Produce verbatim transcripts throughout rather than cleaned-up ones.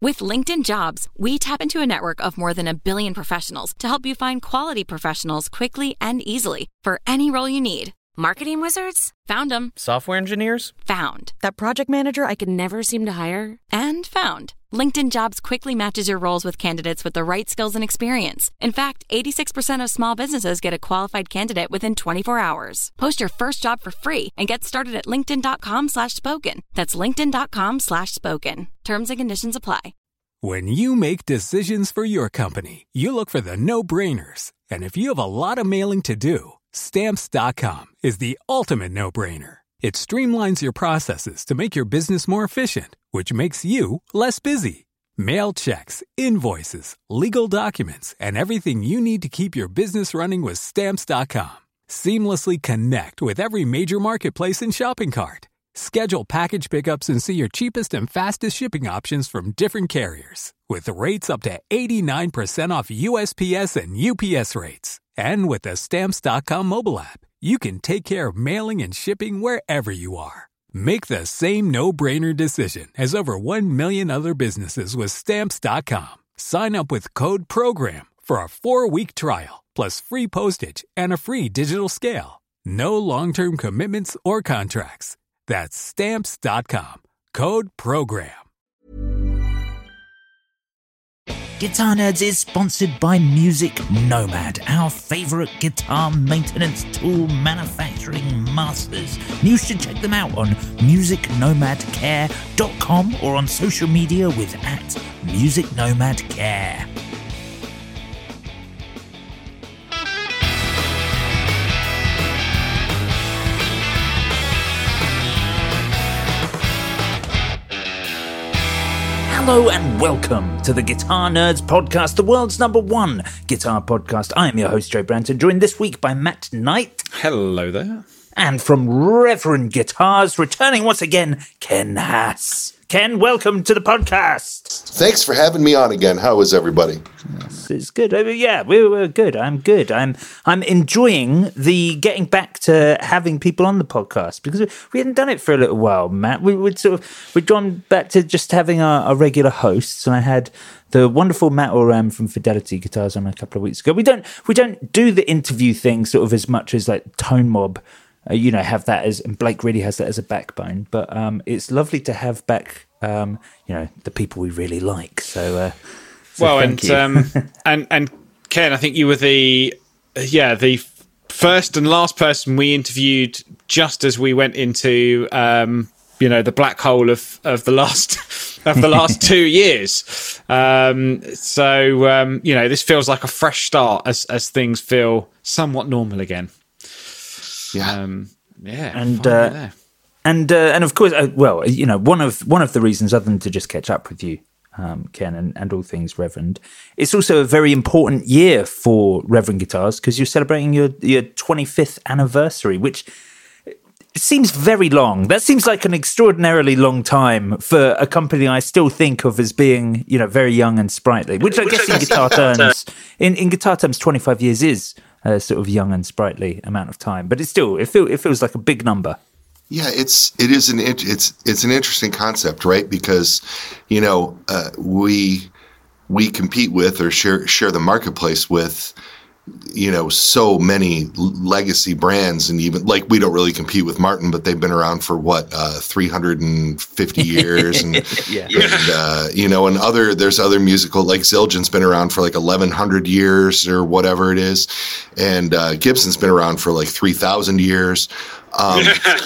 With LinkedIn Jobs, we tap into a network of more than a billion professionals to help you find quality professionals quickly and easily for any role you need. Marketing wizards? Found them. Software engineers? Found. That project manager I could never seem to hire? And found. LinkedIn Jobs quickly matches your roles with candidates with the right skills and experience. In fact, eighty-six percent of small businesses get a qualified candidate within twenty-four hours. Post your first job for free and get started at linkedin.com slash spoken. That's linkedin.com slash spoken. Terms and conditions apply. When you make decisions for your company, you look for the no-brainers. And if you have a lot of mailing to do, Stamps dot com is the ultimate no-brainer. It streamlines your processes to make your business more efficient, which makes you less busy. Mail checks, invoices, legal documents, and everything you need to keep your business running with Stamps dot com. Seamlessly connect with every major marketplace and shopping cart. Schedule package pickups and see your cheapest and fastest shipping options from different carriers. With rates up to eighty-nine percent off U S P S and U P S rates. And with the Stamps dot com mobile app, you can take care of mailing and shipping wherever you are. Make the same no-brainer decision as over one million other businesses with Stamps dot com. Sign up with code PROGRAM for a four-week trial, plus free postage and a free digital scale. No long-term commitments or contracts. That's Stamps dot com. Code PROGRAM. Guitar Nerds is sponsored by Music Nomad, our favourite guitar maintenance tool manufacturing masters. You should check them out on music nomad care dot com or on social media with at music nomad care. Hello and welcome to the Guitar Nerds Podcast, the world's number one guitar podcast. I am your host, Joe Branton, joined this week by Matt Knight. Hello there. And from Reverend Guitars, returning once again, Ken Haas. Ken, welcome to the podcast. Thanks for having me on again. How is everybody? Yes, it's good. I mean, yeah, we were good. I'm good. I'm I'm enjoying the getting back to having people on the podcast because we, we hadn't done it for a little while, Matt. We would sort of we'd gone back to just having our, our regular hosts, and I had the wonderful Matt Oram from Fidelity Guitars on a couple of weeks ago. We don't we don't do the interview thing sort of as much as like Tone Mob. Uh, you know, have that as, and Blake really has that as a backbone. But um, it's lovely to have back, um, you know, the people we really like. So, uh, so well, thank and you. um, and and Ken, I think you were the yeah the first and last person we interviewed just as we went into um, you know the black hole of of the last of the last two years. Um, so um, you know, this feels like a fresh start as as things feel somewhat normal again. Yeah, um, yeah, and uh, and uh, and of course, uh, well, you know, one of one of the reasons, other than to just catch up with you, um, Ken, and, and all things Reverend, it's also a very important year for Reverend Guitars because you're celebrating your your twenty-fifth anniversary, which it seems very long. That seems like an extraordinarily long time for a company I still think of as being, you know, very young and sprightly. Which I guess in guitar terms, in, in guitar terms, twenty-five years is a sort of young and sprightly amount of time. But it's still, it feels it feels like a big number. Yeah, it's it is an it's it's an interesting concept, right? Because you know uh, we we compete with or share share the marketplace with, you know, so many legacy brands, and even like we don't really compete with Martin, but they've been around for what uh, three hundred fifty years, and, yeah. and uh, you know, and other there's other musical like Zildjian's been around for like eleven hundred years or whatever it is, and uh, Gibson's been around for like three thousand years. Um,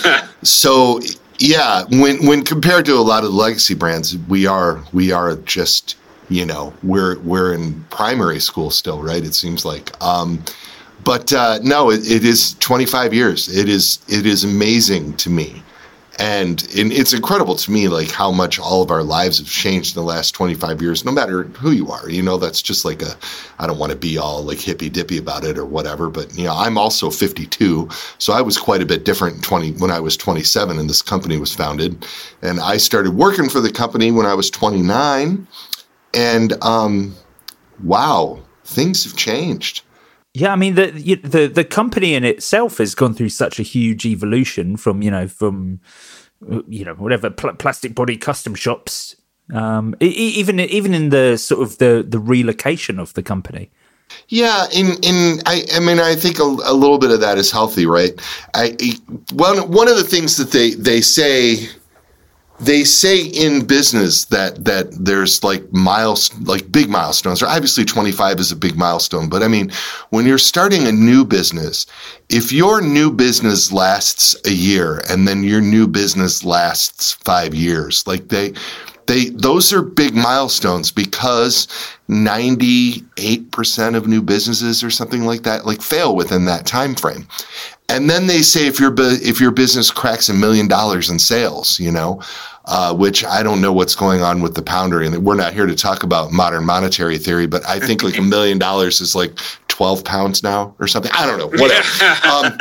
so yeah, when when compared to a lot of the legacy brands, we are we are just. You know, we're we're in primary school still, right? It seems like, um, but uh, no, it, it is twenty-five years. It is it is amazing to me, and, and it's incredible to me, like how much all of our lives have changed in the last twenty-five years. No matter who you are, you know, that's just like a. I don't want to be all like hippy dippy about it or whatever, but you know, I'm also fifty-two, so I was quite a bit different in twenty when I was twenty-seven, and this company was founded, and I started working for the company when I was twenty-nine. And um, wow, things have changed. Yeah, I mean the the the company in itself has gone through such a huge evolution from you know from you know whatever pl- plastic body custom shops Um, e- even even in the sort of the the relocation of the company. Yeah, in in I, I mean I think a, a little bit of that is healthy, right? I one one of the things that they they say they say in business that that there's like miles like big milestones. Obviously, twenty-five is a big milestone, but I mean when you're starting a new business, if your new business lasts a year and then your new business lasts five years, like they. They those are big milestones because ninety-eight percent of new businesses or something like that like fail within that time frame. And then they say if your if your business cracks a million dollars in sales, you know, uh, which I don't know what's going on with the pounder, and we're not here to talk about modern monetary theory, but I think like a million dollars is like twelve pounds now or something. I don't know, whatever. Um,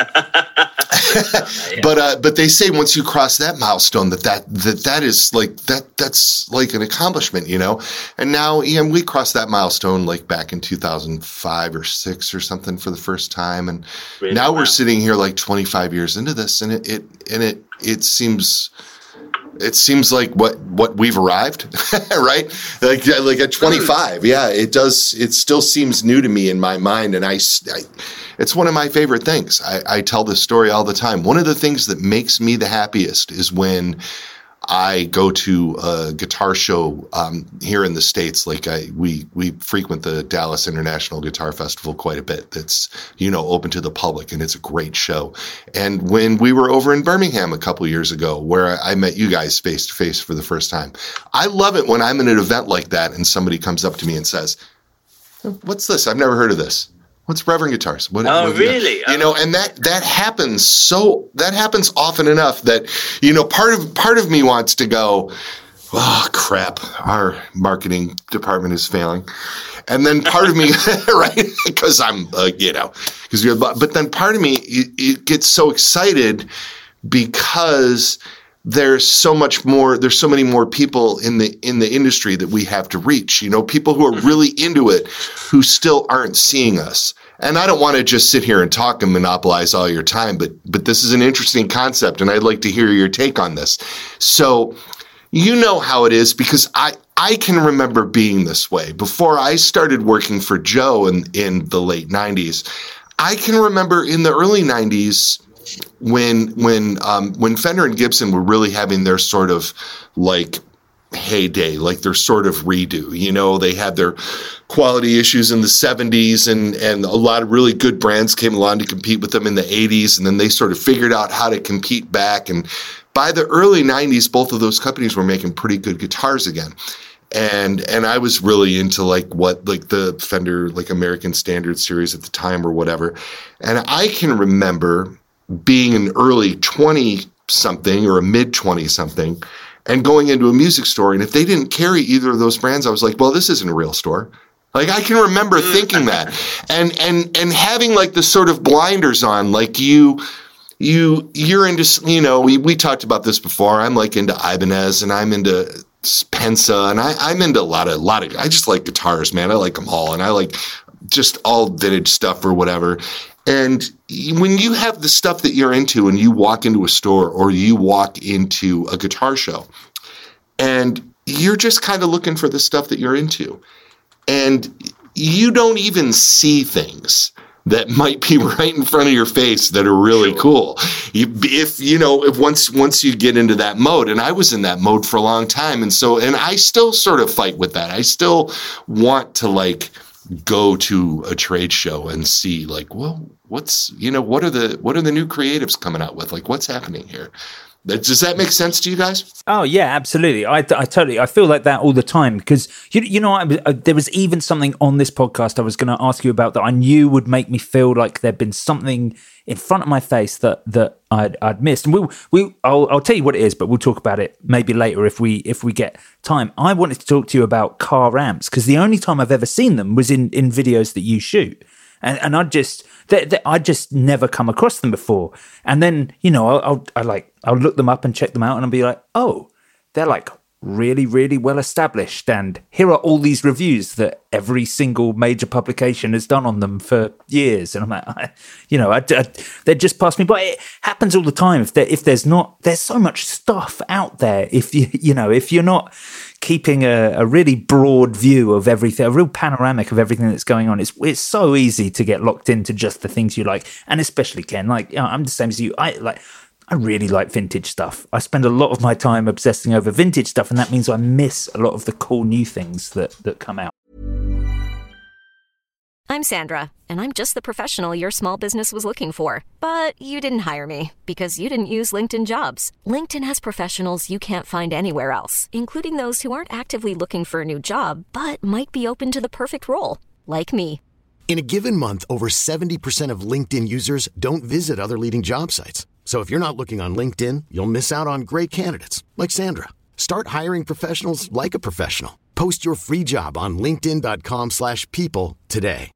but uh, but they say once you cross that milestone that that that that is like that that's like an accomplishment, you know. And now, Ian, we crossed that milestone like back in two thousand five or six or something for the first time, and really? now wow. we're sitting here like twenty-five years into this, and it, it and it it seems. It seems like what, what we've arrived, right? Like like at twenty-five, yeah, it does. It still seems new to me in my mind, and I, I it's one of my favorite things. I, I tell this story all the time. One of the things that makes me the happiest is when I go to a guitar show um, here in the States. Like I, we we frequent the Dallas International Guitar Festival quite a bit. That's, you know, open to the public, and it's a great show. And when we were over in Birmingham a couple years ago, where I met you guys face to face for the first time, I love it when I'm in an event like that and somebody comes up to me and says, "What's this? I've never heard of this. What's Reverend Guitars?" What, oh, what, really? You know, and that that happens so that happens often enough that, you know, part of part of me wants to go, "Oh crap, our marketing department is failing," and then part of me, right, because I'm, uh, you know, because you're, but then part of me it, it gets so excited because there's so much more, there's so many more people in the in the industry that we have to reach, you know, people who are really into it who still aren't seeing us. And I don't want to just sit here and talk and monopolize all your time, but but this is an interesting concept, and I'd like to hear your take on this. So you know how it is, because I, I can remember being this way. Before I started working for Joe in, in the late nineties, I can remember in the early nineties when when um, when Fender and Gibson were really having their sort of like heyday, like their sort of redo. You know, they had their quality issues in the seventies, and and a lot of really good brands came along to compete with them in the eighties, and then they sort of figured out how to compete back. And by the early nineties, both of those companies were making pretty good guitars again. And and I was really into like what like the Fender like American Standard series at the time or whatever. And I can remember being an early twenty-something or a mid-twenty-something and going into a music store, and if they didn't carry either of those brands, I was like, well, this isn't a real store. Like, I can remember thinking that. And and and having, like, the sort of blinders on, like, you, you, you're into, you know, we, we talked about this before. I'm, like, into Ibanez, and I'm into Pensa, and I, I'm into a lot of, lot of, I just like guitars, man. I like them all, and I like just all vintage stuff or whatever. And when you have the stuff that you're into and you walk into a store or you walk into a guitar show and you're just kind of looking for the stuff that you're into, and you don't even see things that might be right in front of your face that are really cool. You, if, you know, if once, once you get into that mode, and I was in that mode for a long time. And so, and I still sort of fight with that. I still want to like go to a trade show and see like, well, what's, you know, what are the, what are the new creatives coming out with? Like, what's happening here? Does that make sense to you guys? Oh yeah, absolutely. I, I totally, I feel like that all the time, because you, you know, I, I, there was even something on this podcast I was going to ask you about that I knew would make me feel like there'd been something in front of my face that that I'd, I'd missed. And we, we, I'll, I'll tell you what it is, but we'll talk about it maybe later if we if we get time. I wanted to talk to you about car amps, because the only time I've ever seen them was in in videos that you shoot, and and I just. They, they, I just never come across them before. And then, you know, I'll, I'll I like I'll look them up and check them out, and I'll be like, oh, they're like really, really well established. And here are all these reviews that every single major publication has done on them for years. And I'm like, I, you know, I, I, they just pass me by. It happens all the time. If there, if there's not, there's so much stuff out there. If you, you know, if you're not keeping a, a really broad view of everything, a real panoramic of everything that's going on. It's it's so easy to get locked into just the things you like, and especially Ken. Like, you know, I'm the same as you. I like. I really like vintage stuff. I spend a lot of my time obsessing over vintage stuff, and that means I miss a lot of the cool new things that, that come out. I'm Sandra, and I'm just the professional your small business was looking for. But you didn't hire me because you didn't use LinkedIn Jobs. LinkedIn has professionals you can't find anywhere else, including those who aren't actively looking for a new job, but might be open to the perfect role, like me. In a given month, over seventy percent of LinkedIn users don't visit other leading job sites. So if you're not looking on LinkedIn, you'll miss out on great candidates like Sandra. Start hiring professionals like a professional. Post your free job on linkedin dot com slash people today.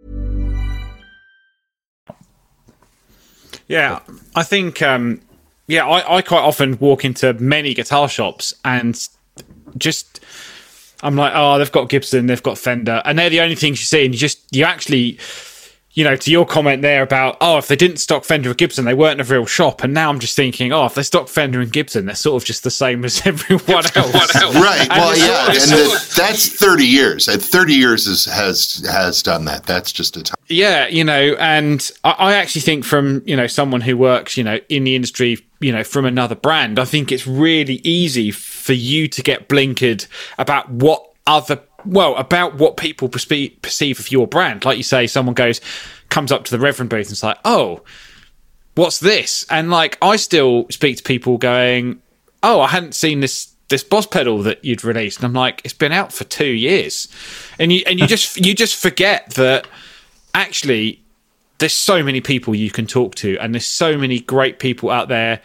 Yeah, I think, um, yeah, I, I quite often walk into many guitar shops and just, I'm like, oh, they've got Gibson, they've got Fender, and they're the only things you see, and you just, you actually... You know, to your comment there about, oh, if they didn't stock Fender or Gibson, they weren't a real shop. And now I'm just thinking, oh, if they stock Fender and Gibson, they're sort of just the same as everyone else. Right. Well, yeah. And the, that's thirty years. thirty years is, has has done that. That's just a time. Yeah, you know, and I, I actually think from, you know, someone who works, you know, in the industry, you know, from another brand, I think it's really easy for you to get blinkered about what other Well, about what people perceive, perceive of your brand. Like you say, someone goes, comes up to the Reverend booth and it's like, oh, what's this? And like, I still speak to people going, oh, I hadn't seen this this Boss pedal that you'd released. And I'm like, it's been out for two years. And you and you just you just forget that actually there's so many people you can talk to, and there's so many great people out there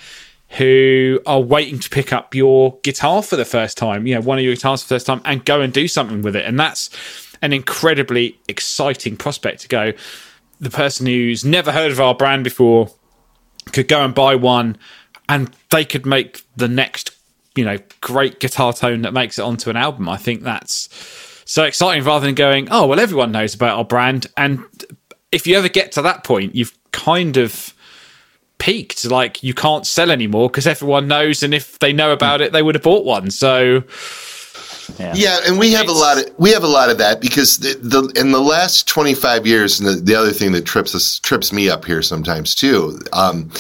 who are waiting to pick up your guitar for the first time, you know, one of your guitars for the first time, and go and do something with it. And that's an incredibly exciting prospect to go. The person who's never heard of our brand before could go and buy one, and they could make the next, you know, great guitar tone that makes it onto an album. I think that's so exciting, rather than going, oh, well, everyone knows about our brand. And if you ever get to that point, you've kind of peaked. Like, you can't sell anymore because everyone knows, and if they know about it, they would have bought one. So yeah, yeah and we have it's, a lot of we have a lot of that, because the, the in the last twenty-five years, and the, the other thing that trips us trips me up here sometimes too, um,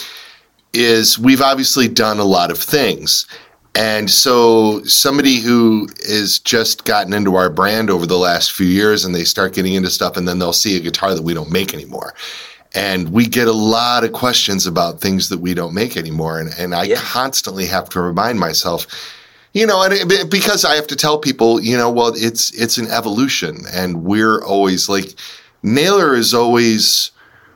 is we've obviously done a lot of things. And so somebody who is just gotten into our brand over the last few years, and they start getting into stuff, and then they'll see a guitar that we don't make anymore. And we get a lot of questions about things that we don't make anymore. And, and I yeah. constantly have to remind myself, you know, and because I have to tell people, you know, well, it's it's an evolution. And we're always like, Naylor is always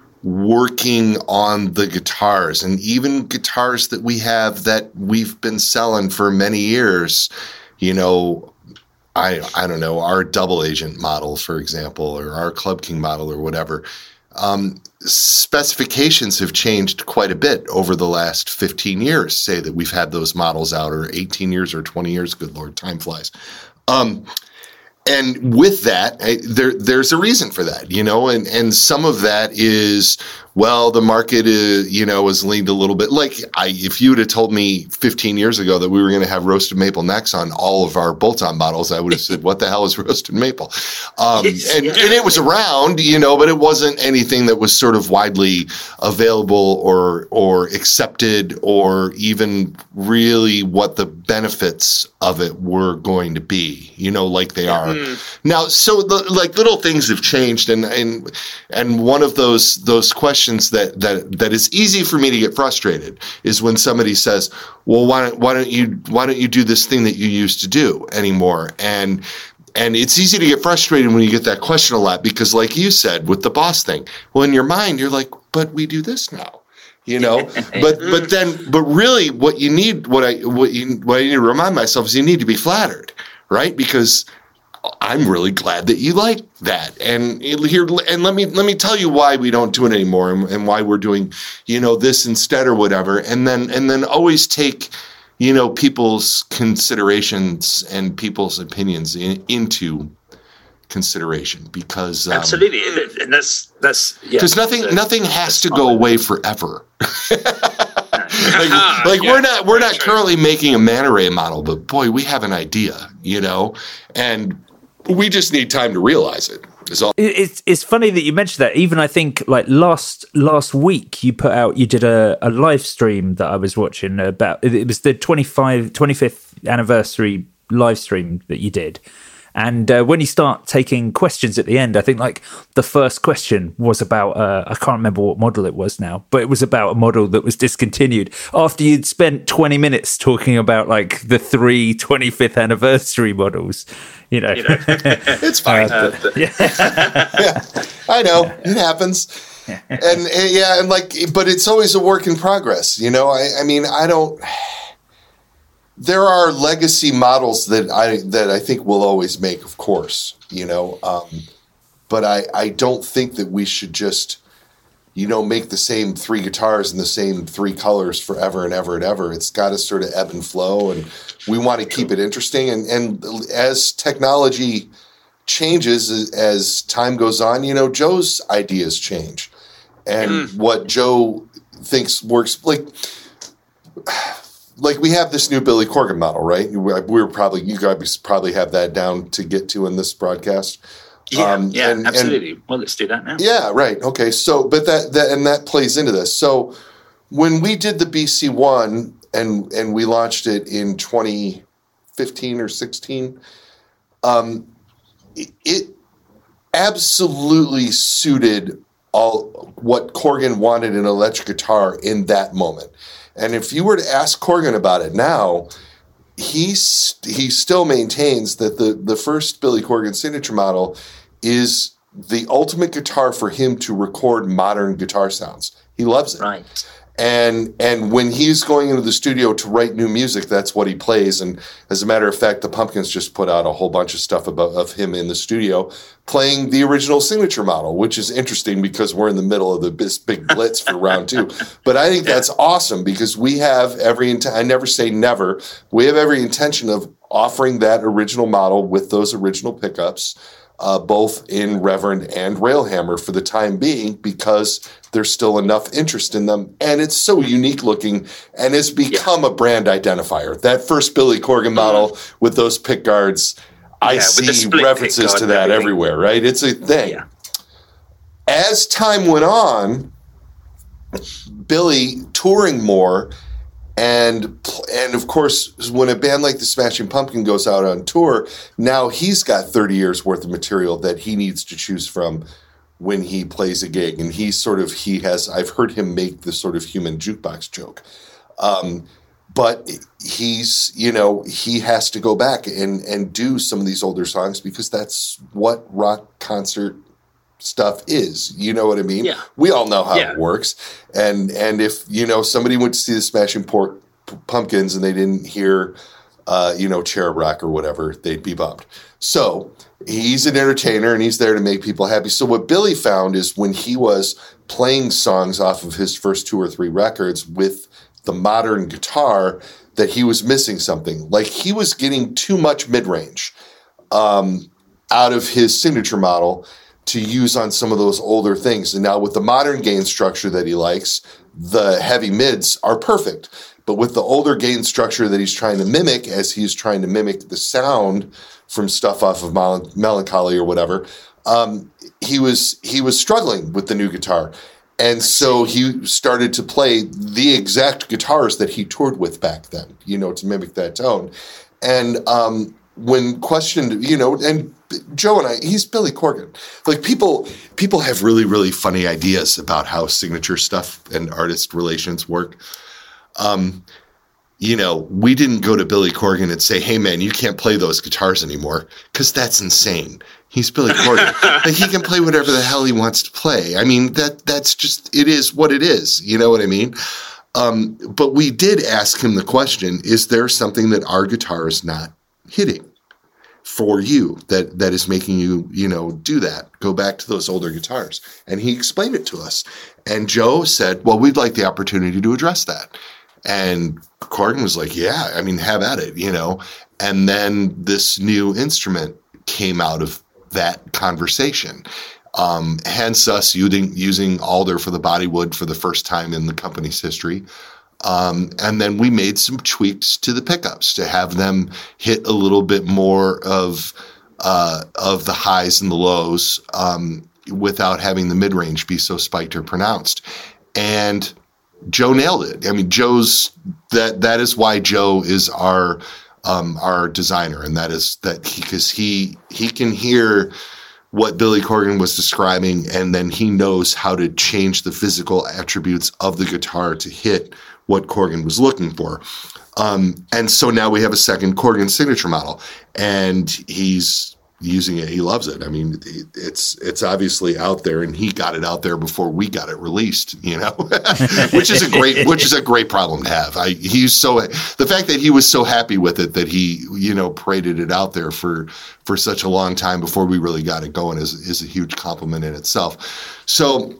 working on the guitars, and even guitars that we have that we've been selling for many years, you know, I I don't know, our double agent model, for example, or our Club King model or whatever. Um, specifications have changed quite a bit over the last fifteen years, say that we've had those models out, or eighteen years or twenty years. Good Lord, time flies. Um, and with that, I, there, there's a reason for that, you know, and, and some of that is, well, the market is, you know, has leaned a little bit. Like, I, if you would have told me fifteen years ago that we were going to have roasted maple necks on all of our bolt-on models, I would have said, what the hell is roasted maple? Um, and, and it was around, you know, but it wasn't anything that was sort of widely available or, or accepted, or even really what the benefits of it were going to be, you know, like they are mm. now. So the, like, little things have changed. And, and, and one of those, those questions that that that is easy for me to get frustrated is when somebody says, well, why don't why don't you why don't you do this thing that you used to do anymore? And and it's easy to get frustrated when you get that question a lot, because like you said with the Boss thing, well, in your mind you're like, but we do this now, you know. but but then but really what you need what I what you what I need to remind myself is you need to be flattered, right? Because I'm really glad that you like that, and here, and let me let me tell you why we don't do it anymore, and, and why we're doing, you know, this instead or whatever, and then and then always take, you know, people's considerations and people's opinions in, into consideration, because um, absolutely, and that's that's because yeah, nothing so, nothing has to go away forever. like like Yeah, we're not we're not right. currently making a manta ray model, but boy, we have an idea, you know, and we just need time to realize it. Is all. It- It's it's funny that you mentioned that. Even I think like last last week you put out you did a, a live stream that I was watching about. It was the twenty-fifth anniversary live stream that you did. And uh, when you start taking questions at the end, I think like the first question was about, uh, I can't remember what model it was now, but it was about a model that was discontinued after you'd spent twenty minutes talking about like the three twenty-fifth anniversary models, you know. You know. It's fine. Uh, the- Yeah, I know it happens, and, and yeah, and like, but it's always a work in progress. You know, I, I mean, I don't. There are legacy models that I that I think we'll always make, of course. You know, um, but I I don't think that we should just, you know, make the same three guitars in the same three colors forever and ever and ever. It's got to sort of ebb and flow, and we want to keep it interesting. And and as technology changes as, as time goes on, you know, Joe's ideas change, and mm. what Joe thinks works. Like, like we have this new Billy Corgan model, right? We we're probably you guys probably have that down to get to in this broadcast. Yeah, um, yeah, and, absolutely. And, well, let's do that now. Yeah, right. Okay, so but that that and that plays into this. So when we did the B C one and and we launched it in twenty fifteen or sixteen, um, it, it absolutely suited all what Corgan wanted in an electric guitar in that moment. And if you were to ask Corgan about it now, he's he still maintains that the the first Billy Corgan signature model is the ultimate guitar for him to record modern guitar sounds. He loves it. Right. And and when he's going into the studio to write new music, that's what he plays. And as a matter of fact, the Pumpkins just put out a whole bunch of stuff about of him in the studio playing the original signature model, which is interesting because we're in the middle of the this big blitz for round two. But I think that's awesome because we have every intent. I never say never. We have every intention of offering that original model with those original pickups, uh, both in Reverend and Railhammer for the time being, because there's still enough interest in them, and it's so unique looking, and it's become yeah. a brand identifier. That first Billy Corgan model mm. with those pick guards, I yeah, see references to that everywhere, right? It's a thing. Yeah. As time went on, Billy touring more, and and of course, when a band like the Smashing Pumpkins goes out on tour, now he's got thirty years worth of material that he needs to choose from when he plays a gig. And he sort of, he has, I've heard him make this sort of human jukebox joke. Um, but he's, you know, he has to go back and, and do some of these older songs because that's what rock concert stuff is. You know what I mean? Yeah. We all know how yeah. it works. And, and if, you know, somebody went to see the Smashing Port Pumpkins and they didn't hear, uh, you know, Cherub Rock or whatever, they'd be bummed. So he's an entertainer and he's there to make people happy. So what Billy found is when he was playing songs off of his first two or three records with the modern guitar, that he was missing something. Like he was getting too much mid-range um, out of his signature model to use on some of those older things. And now with the modern gain structure that he likes, the heavy mids are perfect. But with the older gain structure that he's trying to mimic, as he's trying to mimic the sound from stuff off of Mel- Melancholy or whatever, um, he was he was struggling with the new guitar. And so he started to play the exact guitars that he toured with back then, you know, to mimic that tone. And um, when questioned, you know, and Joe and I, he's Billy Corgan. Like people, people have really, really funny ideas about how signature stuff and artist relations work. Um, you know, we didn't go to Billy Corgan and say, hey, man, you can't play those guitars anymore, because that's insane. He's Billy Corgan. Like, he can play whatever the hell he wants to play. I mean, that that's just, it is what it is. You know what I mean? Um, but we did ask him the question, is there something that our guitar is not hitting for you that, that is making you, you know, do that? Go back to those older guitars. And he explained it to us. And Joe said, well, we'd like the opportunity to address that. And Corgan was like, yeah, I mean, have at it, you know. And then this new instrument came out of that conversation. Um, hence us using, using alder for the bodywood for the first time in the company's history. Um, and then we made some tweaks to the pickups to have them hit a little bit more of uh, of the highs and the lows um, without having the mid-range be so spiked or pronounced. And Joe nailed it. I mean, Joe's that that is why Joe is our um, our designer, and that is that because he, he he can hear what Billy Corgan was describing, and then he knows how to change the physical attributes of the guitar to hit what Corgan was looking for. Um, and so now we have a second Corgan signature model, and he's using it. He loves it. I mean, it's it's obviously out there, and he got it out there before we got it released, you know, which is a great which is a great problem to have. I he's so the fact that he was so happy with it that he, you know, paraded it out there for for such a long time before we really got it going is is a huge compliment in itself. So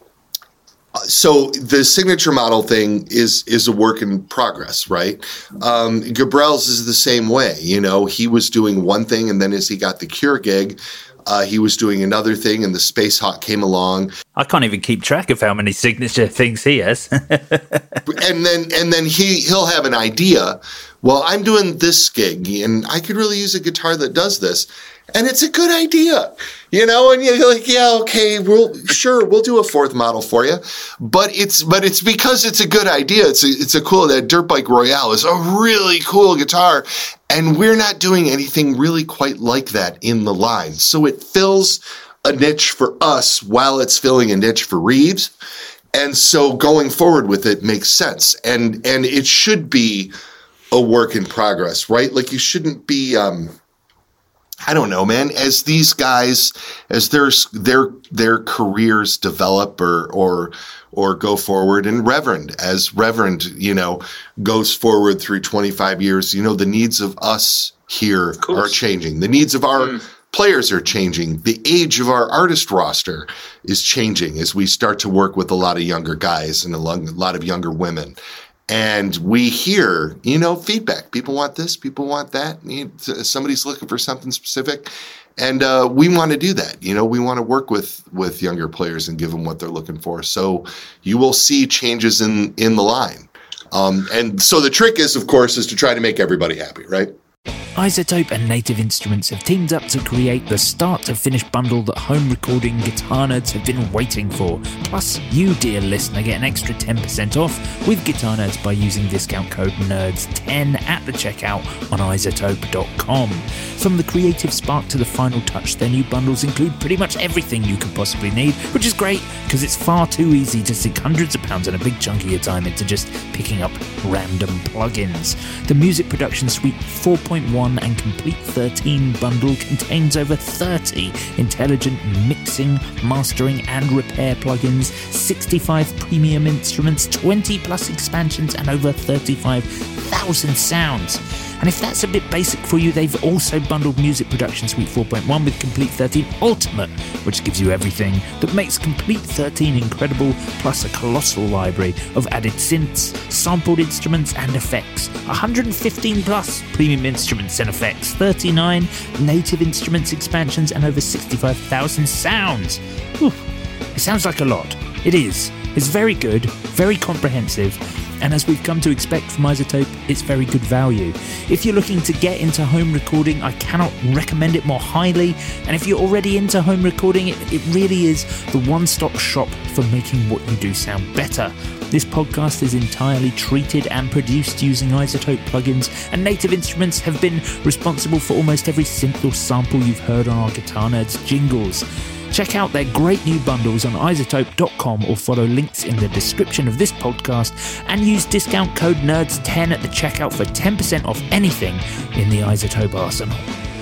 So the signature model thing is is a work in progress, right? Um, Gabrel's is the same way. You know, he was doing one thing, and then as he got the Cure gig, uh, he was doing another thing, and the Space Hawk came along. I can't even keep track of how many signature things he has. and then and then he he'll have an idea. Well, I'm doing this gig, and I could really use a guitar that does this. And it's a good idea, you know, and you're like, yeah, okay, we'll sure we'll do a fourth model for you, but it's but it's because it's a good idea. It's a, it's a cool that Dirt Bike Royale is a really cool guitar, and we're not doing anything really quite like that in the line. So it fills a niche for us while it's filling a niche for Reeves, and so going forward with it makes sense, and and it should be a work in progress, right? Like you shouldn't be. Um, I don't know, man, as these guys, as their their their careers develop or or or go forward, and Reverend, as Reverend, you know, goes forward through twenty-five years, you know, the needs of us here are changing. The needs of our mm. players are changing. The age of our artist roster is changing as we start to work with a lot of younger guys and a lot of younger women. And we hear, you know, feedback. People want this, people want that. Somebody's looking for something specific. And uh, we want to do that. You know, we want to work with, with younger players and give them what they're looking for. So you will see changes in, in the line. Um, and so the trick is, of course, is to try to make everybody happy, right? iZotope and Native Instruments have teamed up to create the start-to-finish bundle that home recording guitar nerds have been waiting for. Plus, you, dear listener, get an extra ten percent off with Guitar Nerds by using discount code nerds ten at the checkout on iZotope dot com. From the creative spark to the final touch, their new bundles include pretty much everything you could possibly need, which is great because it's far too easy to sink hundreds of pounds and a big chunk of your time into just picking up random plugins. The Music Production Suite four point one and Complete thirteen bundle contains over thirty intelligent mixing, mastering and repair plugins, sixty-five premium instruments, twenty plus expansions and over thirty-five thousand sounds. And if that's a bit basic for you, they've also bundled Music Production Suite four point one with Complete thirteen Ultimate, which gives you everything that makes Complete thirteen incredible, plus a colossal library of added synths, sampled instruments and effects, one hundred fifteen plus premium instruments and effects, thirty-nine native instruments expansions and over sixty-five thousand sounds. Whew. It sounds like a lot. It is. It's very good, very comprehensive, and as we've come to expect from iZotope, it's very good value. If you're looking to get into home recording, I cannot recommend it more highly, and if you're already into home recording, it, it really is the one-stop shop for making what you do sound better. This podcast is entirely treated and produced using iZotope plugins, and Native Instruments have been responsible for almost every synth or sample you've heard on our Guitar Nerds jingles. Check out their great new bundles on iZotope dot com or follow links in the description of this podcast and use discount code nerds ten at the checkout for ten percent off anything in the iZotope arsenal.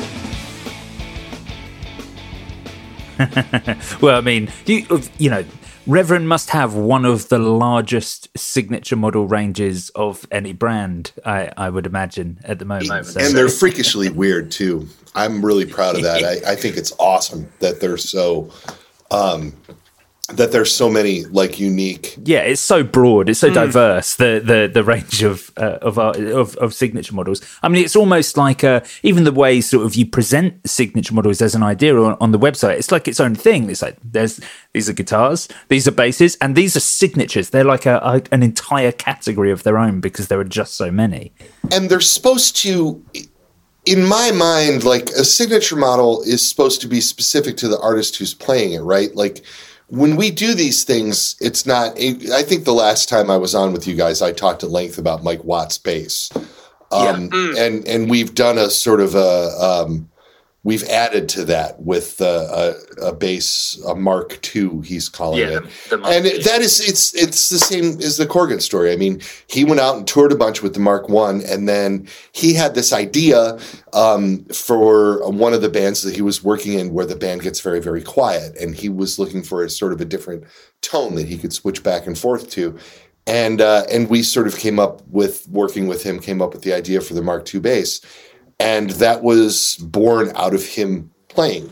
Well, I mean, you, you know, Reverend must have one of the largest signature model ranges of any brand, I, I would imagine, at the moment. So. And they're freakishly weird, too. I'm really proud of that. I, I think it's awesome that they're so um, that there's so many like unique. Yeah, it's so broad, it's so mm. diverse. The the the range of uh, of, art, of of signature models. I mean, it's almost like uh, even the way sort of you present signature models as an idea on, on the website. It's like its own thing. It's like there's these are guitars, these are basses, and these are signatures. They're like a, a an entire category of their own because there are just so many. And they're supposed to. In my mind, like a signature model is supposed to be specific to the artist who's playing it, right? Like when we do these things, it's not. I think the last time I was on with you guys, I talked at length about Mike Watt's bass, um, yeah. mm. and and we've done a sort of a. Um, We've added to that with uh, a, a bass, a Mark two, he's calling yeah, it. The, the and it, that is, it's it's the same as the Corgan story. I mean, he went out and toured a bunch with the Mark one, and then he had this idea um, for one of the bands that he was working in where the band gets very, very quiet. And he was looking for a sort of a different tone that he could switch back and forth to. And, uh, and we sort of came up with, working with him, came up with the idea for the Mark two bass. And that was born out of him playing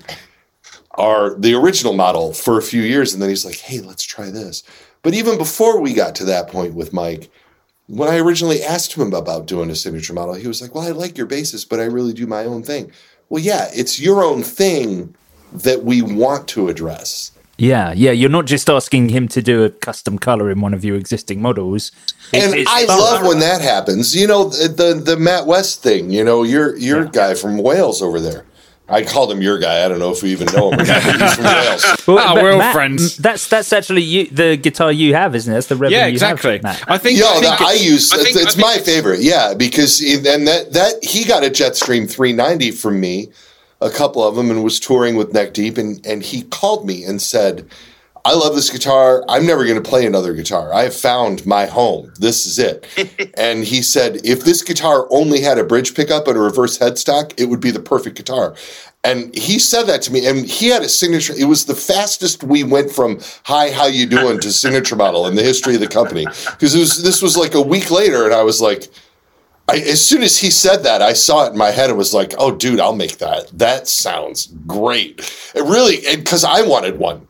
our the original model for a few years. And then he's like, hey, let's try this. But even before we got to that point with Mike, when I originally asked him about doing a signature model, he was like, well, I like your basses, but I really do my own thing. Well, yeah, it's your own thing that we want to address. Yeah, yeah. You're not just asking him to do a custom color in one of your existing models. It's, and it's I fun. love when that happens. You know, the the, the Matt West thing, you know, your your yeah. guy from Wales over there. I called him your guy. I don't know if we even know him or not, but he's from Wales. Well, oh, we're all friends. That's that's actually you, the guitar you have, isn't it? That's the Reverend yeah, exactly. You have, I think. Yeah, I, think I use. I think, it's I my favorite. Yeah, because and that that he got a Jetstream three ninety from me, a couple of them, and was touring with Neck Deep, and and he called me and said, I love this guitar. I'm never going to play another guitar. I have found my home. This is it. And he said, if this guitar only had a bridge pickup and a reverse headstock, it would be the perfect guitar. And he said that to me, and he had a signature. It was the fastest we went from "Hi, how you doing?" to signature model in the history of the company. Because it was this was like a week later, and I was like, I, as soon as he said that, I saw it in my head and was like, oh, dude, I'll make that. That sounds great. It really, because I wanted one.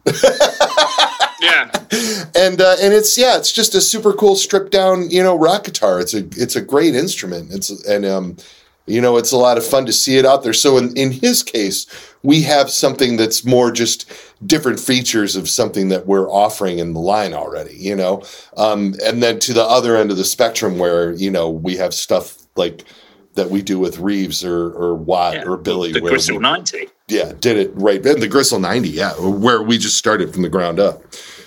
Yeah. And uh, and it's yeah, it's just a super cool stripped down, you know, rock guitar. It's a it's a great instrument. It's and um, you know, it's a lot of fun to see it out there. So in, in his case, we have something that's more just different features of something that we're offering in the line already, you know. Um, and then to the other end of the spectrum where, you know, we have stuff like that we do with Reeves or or Watt yeah, or Billy. The Gristle we, ninety. Yeah, did it right. And the Gristle ninety, yeah, where we just started from the ground up.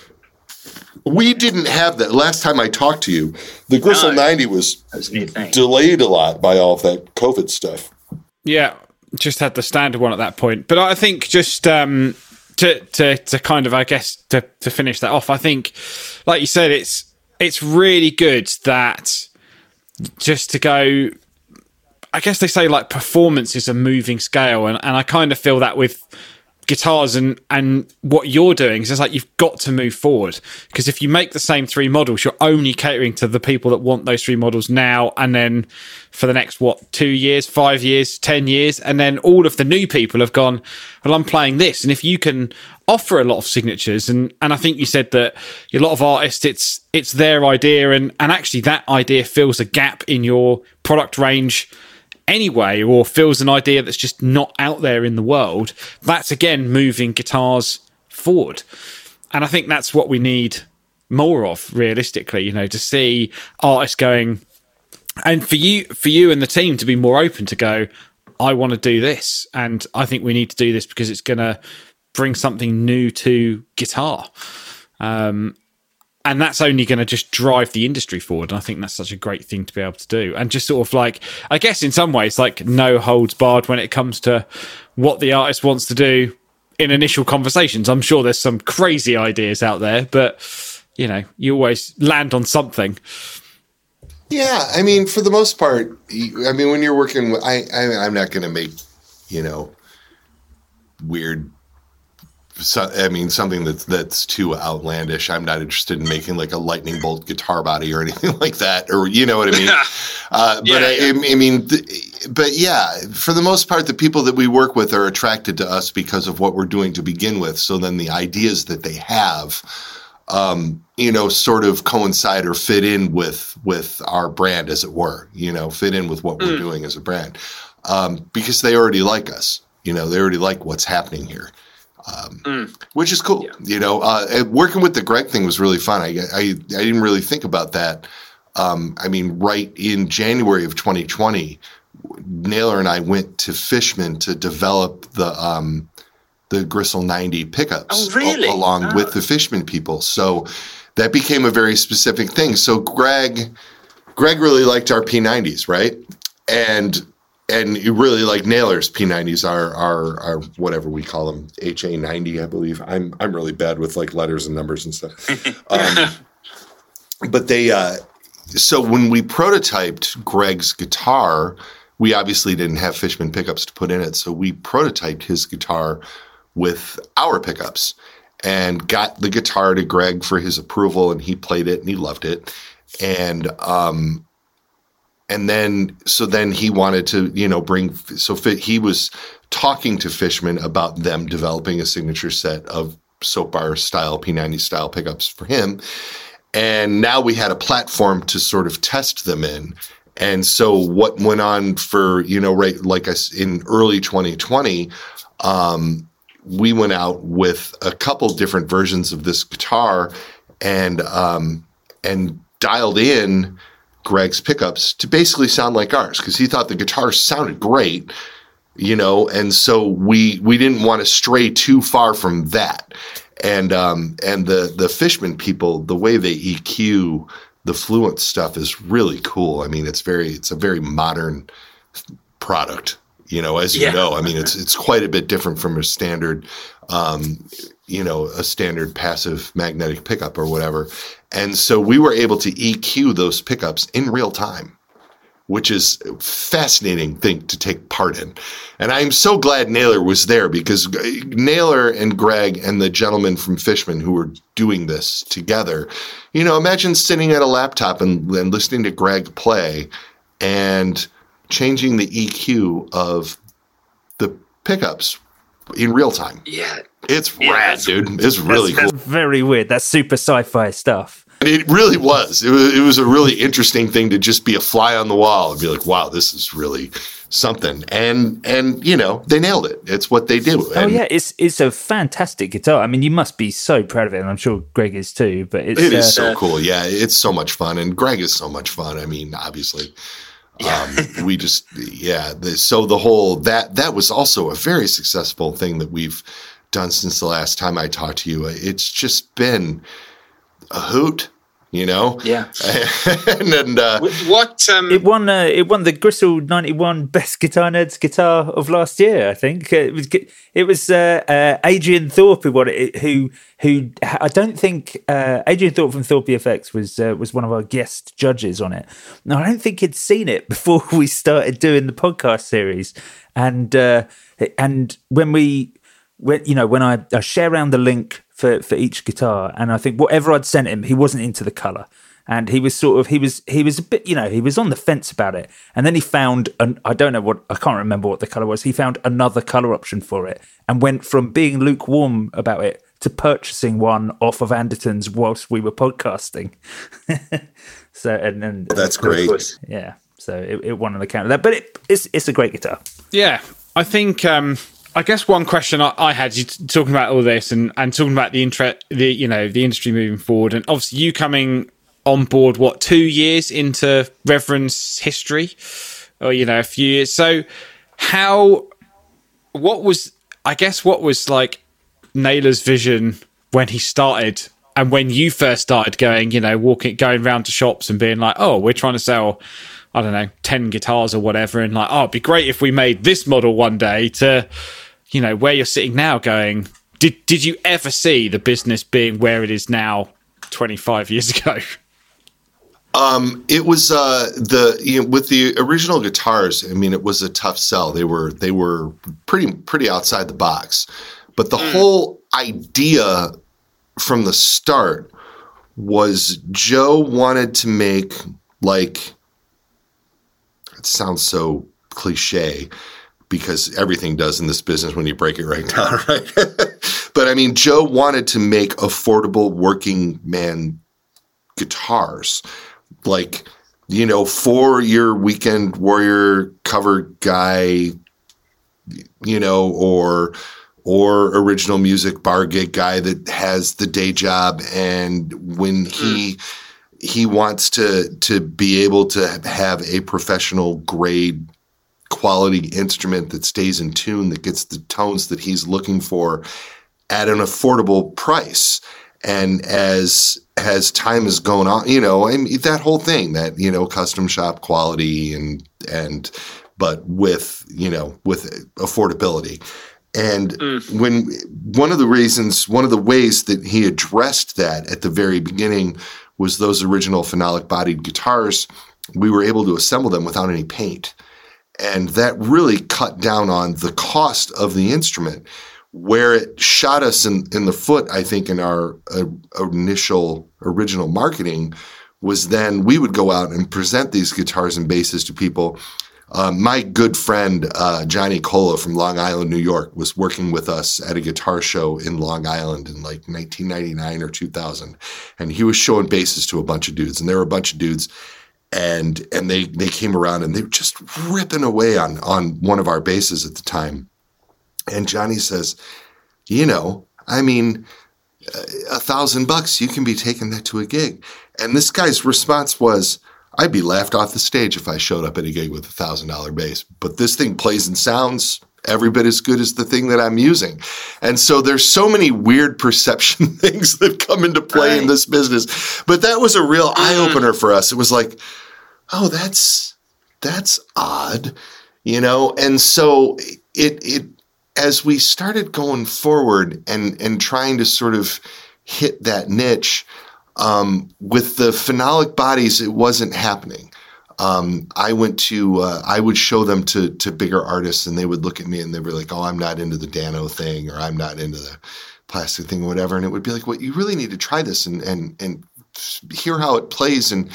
We didn't have that. Last time I talked to you, the Gristle no, ninety was, was delayed a lot by all of that COVID stuff. Yeah, just had the standard one at that point. But I think just um, to to to kind of, I guess, to, to finish that off, I think, like you said, it's it's really good that just to go, I guess they say like performance is a moving scale. And, and I kind of feel that with guitars and and what you're doing is it's like you've got to move forward, because if you make the same three models, you're only catering to the people that want those three models now and then for the next what two years five years ten years, and then all of the new people have gone, well, I'm playing this. And if you can offer a lot of signatures, and and I think you said that a lot of artists, it's it's their idea, and and actually that idea fills a gap in your product range anyway, or fills an idea that's just not out there in the world, that's again moving guitars forward. And I think that's what we need more of, realistically, you know, to see artists going, and for you for you and the team to be more open to go, I want to do this, and I think we need to do this because it's going to bring something new to guitar. Um And that's only going to just drive the industry forward. And I think that's such a great thing to be able to do. And just sort of like, I guess in some ways, like no holds barred when it comes to what the artist wants to do in initial conversations. I'm sure there's some crazy ideas out there, but, you know, you always land on something. Yeah, I mean, for the most part, I mean, when you're working with, I, I I'm not going to make, you know, weird. So, I mean, something that's that's too outlandish. I'm not interested in making like a lightning bolt guitar body or anything like that, or you know what I mean. uh, but yeah, I, yeah. I mean, th- but yeah, for the most part, the people that we work with are attracted to us because of what we're doing to begin with. So then the ideas that they have, um, you know, sort of coincide or fit in with with our brand, as it were. You know, fit in with what we're mm. doing as a brand, um, because they already like us. You know, they already like what's happening here. Um, mm. Which is cool. Yeah. You know, uh, working with the Greg thing was really fun. I, I, I didn't really think about that. Um, I mean, right in January of twenty twenty, Naylor and I went to Fishman to develop the um, the Gristle ninety pickups oh, really? a- along oh. with the Fishman people. So that became a very specific thing. So Greg, Greg really liked our P nineties, right? And And you really like Naylor's P nineties, are are are whatever we call them, H A ninety, I believe. I'm I'm really bad with like letters and numbers and stuff. Um, but they, uh, so when we prototyped Greg's guitar, we obviously didn't have Fishman pickups to put in it, so we prototyped his guitar with our pickups and got the guitar to Greg for his approval, and he played it and he loved it, and um. And then, so then he wanted to, you know, bring, so he was talking to Fishman about them developing a signature set of Soap Bar style, P ninety style pickups for him. And now we had a platform to sort of test them in. And so what went on for, you know, right, like I, in early twenty twenty, um, we went out with a couple different versions of this guitar and, um, and dialed in Greg's pickups to basically sound like ours, because he thought the guitar sounded great, you know, and so we we didn't want to stray too far from that. And um, and the the Fishman people, the way they E Q the Fluent stuff is really cool. I mean, it's very it's a very modern product, you know, as you yeah. know. I mean, it's it's quite a bit different from a standard, um, you know, a standard passive magnetic pickup or whatever. And so we were able to E Q those pickups in real time, which is a fascinating thing to take part in. And I'm so glad Naylor was there, because Naylor and Greg and the gentleman from Fishman who were doing this together, you know, imagine sitting at a laptop and, and listening to Greg play and changing the E Q of the pickups in real time. Yeah. It's yeah, rad, dude. It's really that's, cool. That's very weird. That's super sci-fi stuff. It really was. It was. It was a really interesting thing to just be a fly on the wall and be like, "Wow, this is really something." And and you know, they nailed it. It's what they do. Oh and yeah, it's it's a fantastic guitar. I mean, you must be so proud of it, and I'm sure Greg is too. But it's, it is uh, so cool. Yeah, it's so much fun, and Greg is so much fun. I mean, obviously, yeah. um, we just yeah. The, so the whole that that was also a very successful thing that we've done since the last time I talked to you. It's just been a hoot. You know, yeah. and, and uh, what um, it won? Uh, it won the Gristle ninety-one Best Guitar Nerds Guitar of last year. I think it was. It was uh, uh, Adrian Thorpe who won it. Who who I don't think uh, Adrian Thorpe from Thorpe E F X was uh, was one of our guest judges on it. Now I don't think he'd seen it before we started doing the podcast series, and uh, and when we, when you know, when I, I share around the link for for each guitar, and I think whatever I'd sent him, he wasn't into the color, and he was sort of he was he was a bit, you know, he was on the fence about it, and then he found an I don't know what I can't remember what the color was. He found another color option for it, and went from being lukewarm about it to purchasing one off of Anderton's whilst we were podcasting. so and then that's great. Course, yeah, so it, it won on account of that, but it, it's it's a great guitar. Yeah, I think. Um... I guess one question I, I had, you t- talking about all this and, and talking about the interest, the you know the industry moving forward, and obviously you coming on board, what, two years into Reverend's history, or you know a few years. So how, what was, I guess, what was like Naylor's vision when he started, and when you first started going, you know, walking, going around to shops and being like, oh, we're trying to sell, I don't know, ten guitars or whatever, and like, oh, it'd be great if we made this model one day, to, you know, where you're sitting now going, did did you ever see the business being where it is now twenty-five years ago? Um, it was uh, the you know, with the original guitars. I mean, it was a tough sell. They were they were pretty pretty outside the box, but the mm. whole idea from the start was Joe wanted to make, like, it sounds so cliche because everything does in this business when you break it right down, right? But I mean, Joe wanted to make affordable working man guitars, like, you know, for your weekend warrior cover guy, you know, or or original music bar gig guy that has the day job, and when he he wants to to be able to have a professional grade quality instrument that stays in tune, that gets the tones that he's looking for at an affordable price. And as as time is going on, you know, I mean, that whole thing, that, you know, custom shop quality and and but with, you know, with affordability. And mm. when one of the reasons, one of the ways that he addressed that at the very beginning was those original phenolic bodied guitars, we were able to assemble them without any paint. And that really cut down on the cost of the instrument. Where it shot us in, in the foot, I think, in our uh, initial original marketing was then we would go out and present these guitars and basses to people. Uh, my good friend, uh, Johnny Cola from Long Island, New York, was working with us at a guitar show in Long Island in like nineteen ninety-nine or two thousand. And he was showing basses to a bunch of dudes. And there were a bunch of dudes. And and they, they came around and they were just ripping away on, on one of our basses at the time. And Johnny says, you know, I mean, a thousand bucks, you can be taking that to a gig. And this guy's response was, I'd be laughed off the stage if I showed up at a gig with a thousand dollar bass. But this thing plays and sounds every bit as good as the thing that I'm using. And so there's so many weird perception things that come into play right. in this business. But that was a real eye opener for us. It was like, oh, that's that's odd, you know? And so it it as we started going forward and, and trying to sort of hit that niche, um, with the phenolic bodies, it wasn't happening. Um, I went to, uh, I would show them to, to bigger artists and they would look at me and they were like, oh, I'm not into the Dano thing, or I'm not into the plastic thing or whatever. And it would be like, well, you really need to try this and, and, and hear how it plays and,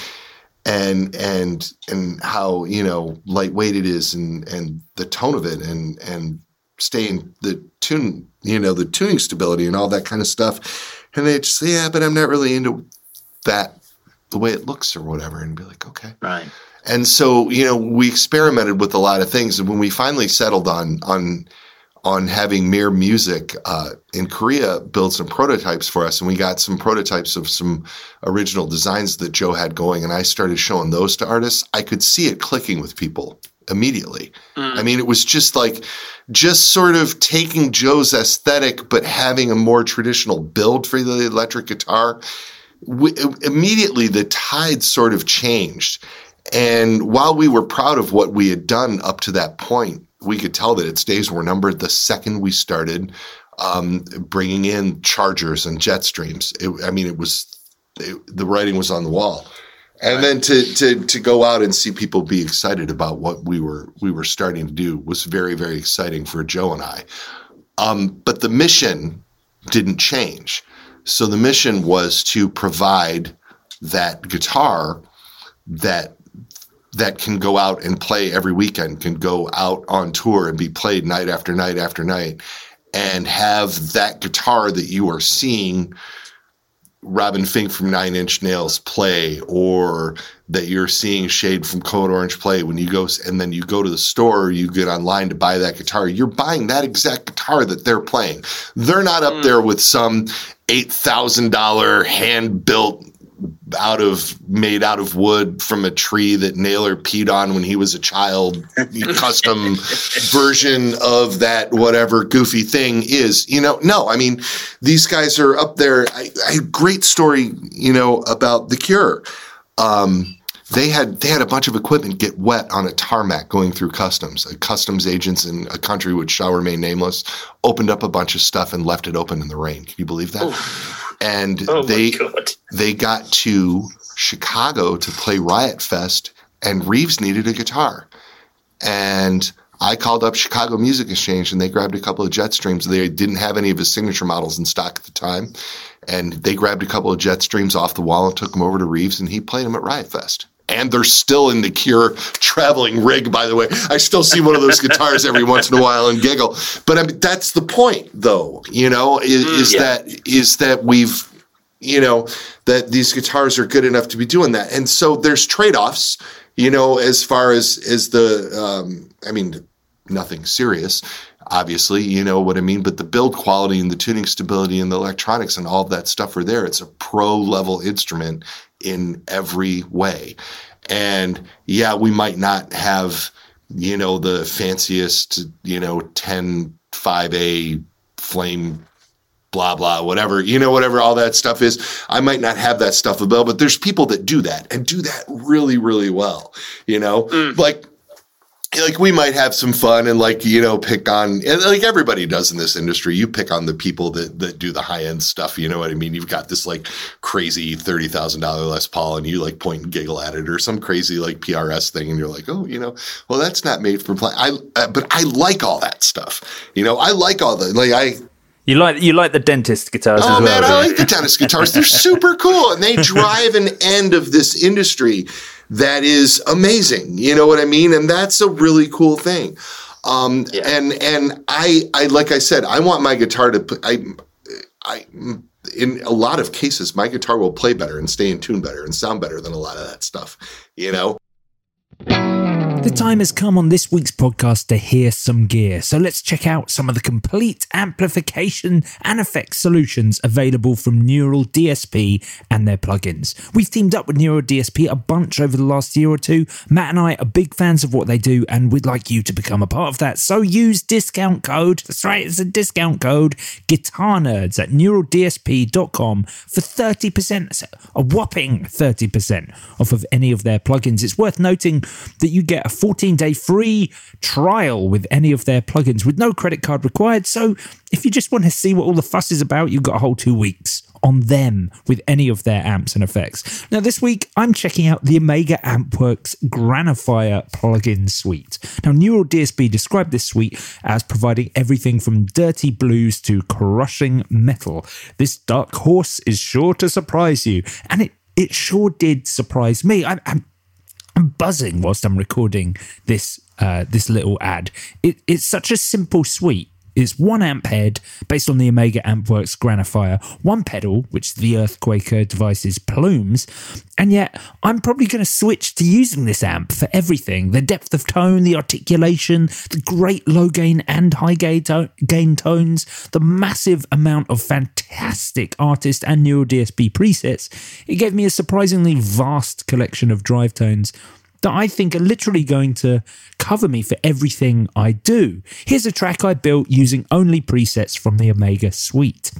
and, and, and how, you know, lightweight it is and, and the tone of it and, and, stay in the tune, you know, the tuning stability and all that kind of stuff. And they just say, yeah, but I'm not really into that, the way it looks or whatever. And be like, okay. Right. And so, you know, we experimented with a lot of things. And when we finally settled on, on, on having Mir Music uh, in Korea build some prototypes for us, and we got some prototypes of some original designs that Joe had going, and I started showing those to artists, I could see it clicking with people immediately. Mm. I mean, it was just like, just sort of taking Joe's aesthetic, but having a more traditional build for the electric guitar. We, immediately, the tide sort of changed. And while we were proud of what we had done up to that point, we could tell that its days were numbered the second we started um, bringing in chargers and jet streams. It, I mean, it was, it, the writing was on the wall. And then to, to, to go out and see people be excited about what we were, we were starting to do was very, very exciting for Joe and I. Um, but the mission didn't change. So the mission was to provide that guitar that, that can go out and play every weekend, can go out on tour and be played night after night after night, and have that guitar that you are seeing Robin Fink from Nine Inch Nails play, or that you're seeing Shade from Code Orange play when you go, and then you go to the store, or you get online to buy that guitar. You're buying that exact guitar that they're playing. They're not up mm. there with some eight thousand dollars hand built out of made out of wood from a tree that Naylor peed on when he was a child custom version of that whatever goofy thing is, you know. No, I mean, these guys are up there. I, I had a great story, you know, about The Cure. Um, they had they had a bunch of equipment get wet on a tarmac going through customs. A customs agents in a country which shall remain nameless opened up a bunch of stuff and left it open in the rain. Can you believe that? Oof. And oh they they got to Chicago to play Riot Fest, and Reeves needed a guitar. And I called up Chicago Music Exchange, and they grabbed a couple of Jetstreams. They didn't have any of his signature models in stock at the time. And they grabbed a couple of Jetstreams off the wall and took them over to Reeves, and he played them at Riot Fest. And they're still in the Cure traveling rig, by the way. I still see one of those guitars every once in a while and giggle. But I mean, that's the point, though, you know, is, is yeah. that is that we've, you know, that these guitars are good enough to be doing that. And so there's trade-offs, you know, as far as, as the, um, I mean, nothing serious, obviously, you know what I mean? But the build quality and the tuning stability and the electronics and all of that stuff are there. It's a pro-level instrument in every way. And yeah, we might not have, you know, the fanciest, you know, ten five A flame blah, blah, whatever, you know, whatever all that stuff is. I might not have that stuff available, but there's people that do that and do that really, really well, you know, mm. like, like we might have some fun and like, you know, pick on, and like everybody does in this industry, you pick on the people that, that do the high end stuff. You know what I mean? You've got this like crazy thirty thousand dollars Les Paul and you like point and giggle at it, or some crazy like P R S thing. And you're like, oh, you know, well, that's not made for play. I, uh, but I like all that stuff. You know, I like all the, like I, You like you like the dentist guitars oh, as well. Oh, man, I you? like the dentist guitars. They're super cool, and they drive an end of this industry that is amazing. You know what I mean? And that's a really cool thing. Um, yeah. And and I I like I said, I want my guitar to – I I in a lot of cases, my guitar will play better and stay in tune better and sound better than a lot of that stuff, you know? The time has come on this week's podcast to hear some gear, so let's check out some of the complete amplification and effects solutions available from Neural D S P and their plugins. We've teamed up with Neural D S P a bunch over the last year or two. Matt and I are big fans of what they do, and we'd like you to become a part of that. So use discount code, that's right, it's a discount code, Guitar Nerds at neural d s p dot com for thirty percent, a whopping thirty percent off of any of their plugins. It's worth noting that you get a fourteen day free trial with any of their plugins with no credit card required. So if you just want to see what all the fuss is about, you've got a whole two weeks on them with any of their amps and effects. Now this week, I'm checking out the Omega Ampworks Granifier plugin suite. Now Neural D S P described this suite as providing everything from dirty blues to crushing metal. This dark horse is sure to surprise you, and it, it sure did surprise me. I, I'm I'm buzzing whilst I'm recording this uh, this little ad. It, it's such a simple suite. It's one amp head based on the Omega Ampworks Granifier, one pedal, which the Earthquaker device's plumes, and yet I'm probably going to switch to using this amp for everything. The depth of tone, the articulation, the great low gain and high gain, to- gain tones, the massive amount of fantastic artist and Neural D S P presets. It gave me a surprisingly vast collection of drive tones that I think are literally going to cover me for everything I do. Here's a track I built using only presets from the Omega suite.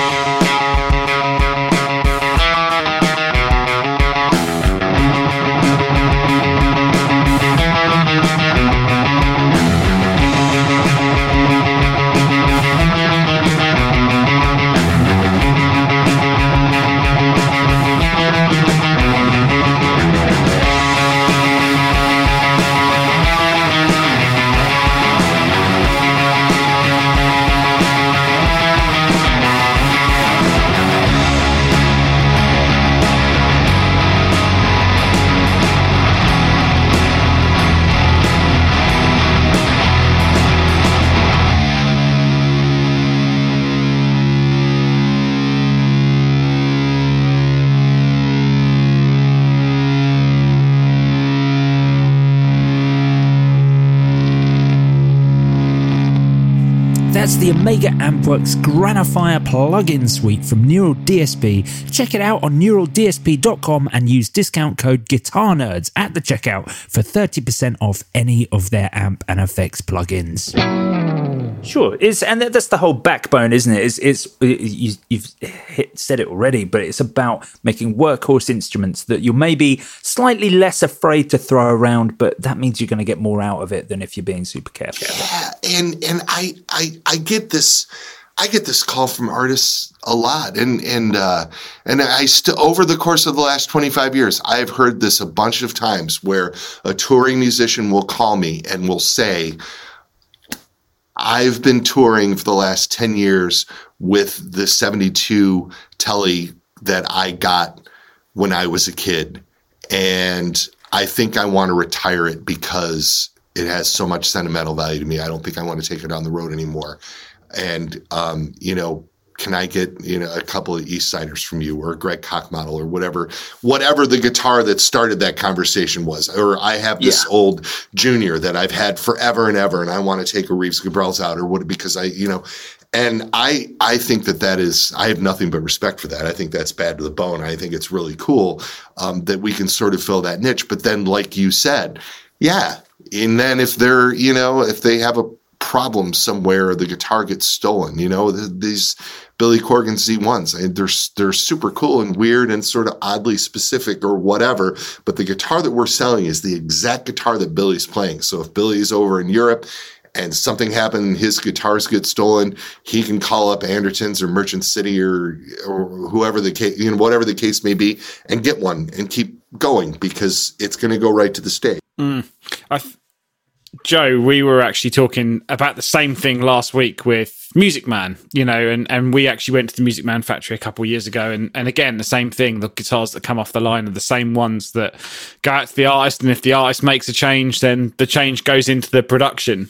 That's the Omega Ampworks Granifier plugin suite from Neural D S P. Check it out on neural d s p dot com and use discount code Guitar Nerds at the checkout for thirty percent off any of their amp and effects plugins. Sure, it's and that's the whole backbone, isn't it? It's, it's you, you've hit, said it already, but it's about making workhorse instruments that you're maybe slightly less afraid to throw around, but that means you're going to get more out of it than if you're being super careful. Yeah, and and I I I get this. I get this call from artists a lot, and and uh, and I still over the course of the last twenty-five years, I've heard this a bunch of times where a touring musician will call me and will say, I've been touring for the last ten years with the seventy-two Tele that I got when I was a kid. And I think I want to retire it because it has so much sentimental value to me. I don't think I want to take it on the road anymore. And, um, you know, can I get, you know, a couple of East Siders from you or a Greg Koch model or whatever, whatever the guitar that started that conversation was. Or I have this yeah. old Junior that I've had forever and ever, and I want to take a Reeves Gabrels out or what, because I, you know, and I, I think that that is, I have nothing but respect for that. I think that's bad to the bone. I think it's really cool um, that we can sort of fill that niche. But then, like you said, yeah. And then if they're, you know, if they have a problem somewhere, the guitar gets stolen, you know, th- these Billy Corgan Z ones, I, they're, they're super cool and weird and sort of oddly specific or whatever. But the guitar that we're selling is the exact guitar that Billy's playing. So if Billy's over in Europe and something happened, his guitars get stolen, he can call up Andertons or Merchant City or or whoever the case, you know, whatever the case may be, and get one and keep going because it's going to go right to the stage. Mm. I th- Joe, we were actually talking about the same thing last week with Music Man, you know, and, and we actually went to the Music Man factory a couple of years ago. And, and again, the same thing, the guitars that come off the line are the same ones that go out to the artist. And if the artist makes a change, then the change goes into the production.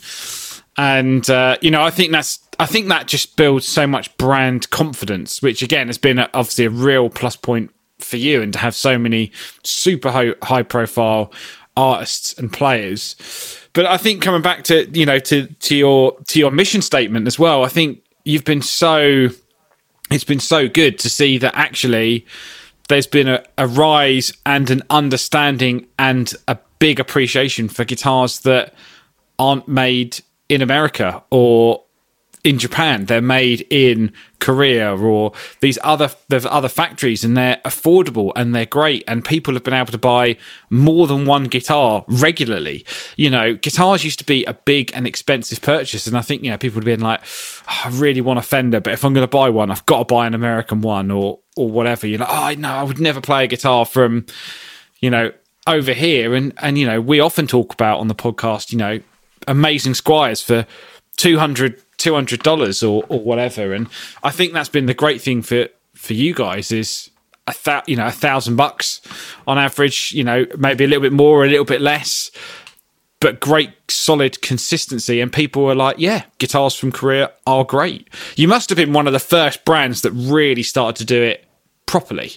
And, uh, you know, I think that's, I think that just builds so much brand confidence, which again has been a, obviously a real plus point for you, and to have so many super high, high profile artists and players. But I think coming back to, you know, to, to your to your mission statement as well, I think you've been so, it's been so good to see that actually there's been a, a rise and an understanding and a big appreciation for guitars that aren't made in America or in Japan. They're made in Korea or these other there's other factories, and they're affordable and they're great, and people have been able to buy more than one guitar regularly. You know, guitars used to be a big and expensive purchase, and I think, you know, people would have been like, oh, I really want a Fender, but if I'm going to buy one, I've got to buy an American one or or whatever. You're like, oh no, I would never play a guitar from, you know, over here. And and you know, we often talk about on the podcast, you know, amazing Squiers for two hundred dollars or, or whatever. And I think that's been the great thing for, for you guys is a th- you know, a thousand bucks on average, you know, maybe a little bit more or a little bit less, but great solid consistency. And people were like, yeah, guitars from Korea are great. You must have been one of the first brands that really started to do it properly.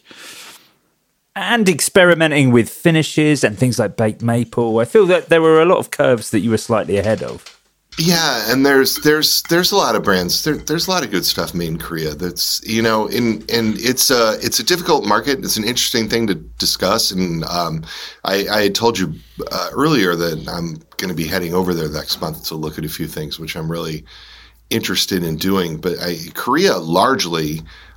And experimenting with finishes and things like baked maple. I feel that there were a lot of curves that you were slightly ahead of. Yeah, and there's there's there's a lot of brands. There, there's a lot of good stuff made in Korea. That's, you know, in and it's a it's a difficult market. It's an interesting thing to discuss. And um, I, I had told you uh, earlier that I'm going to be heading over there next month to look at a few things, which I'm really interested in doing. But I, Korea largely,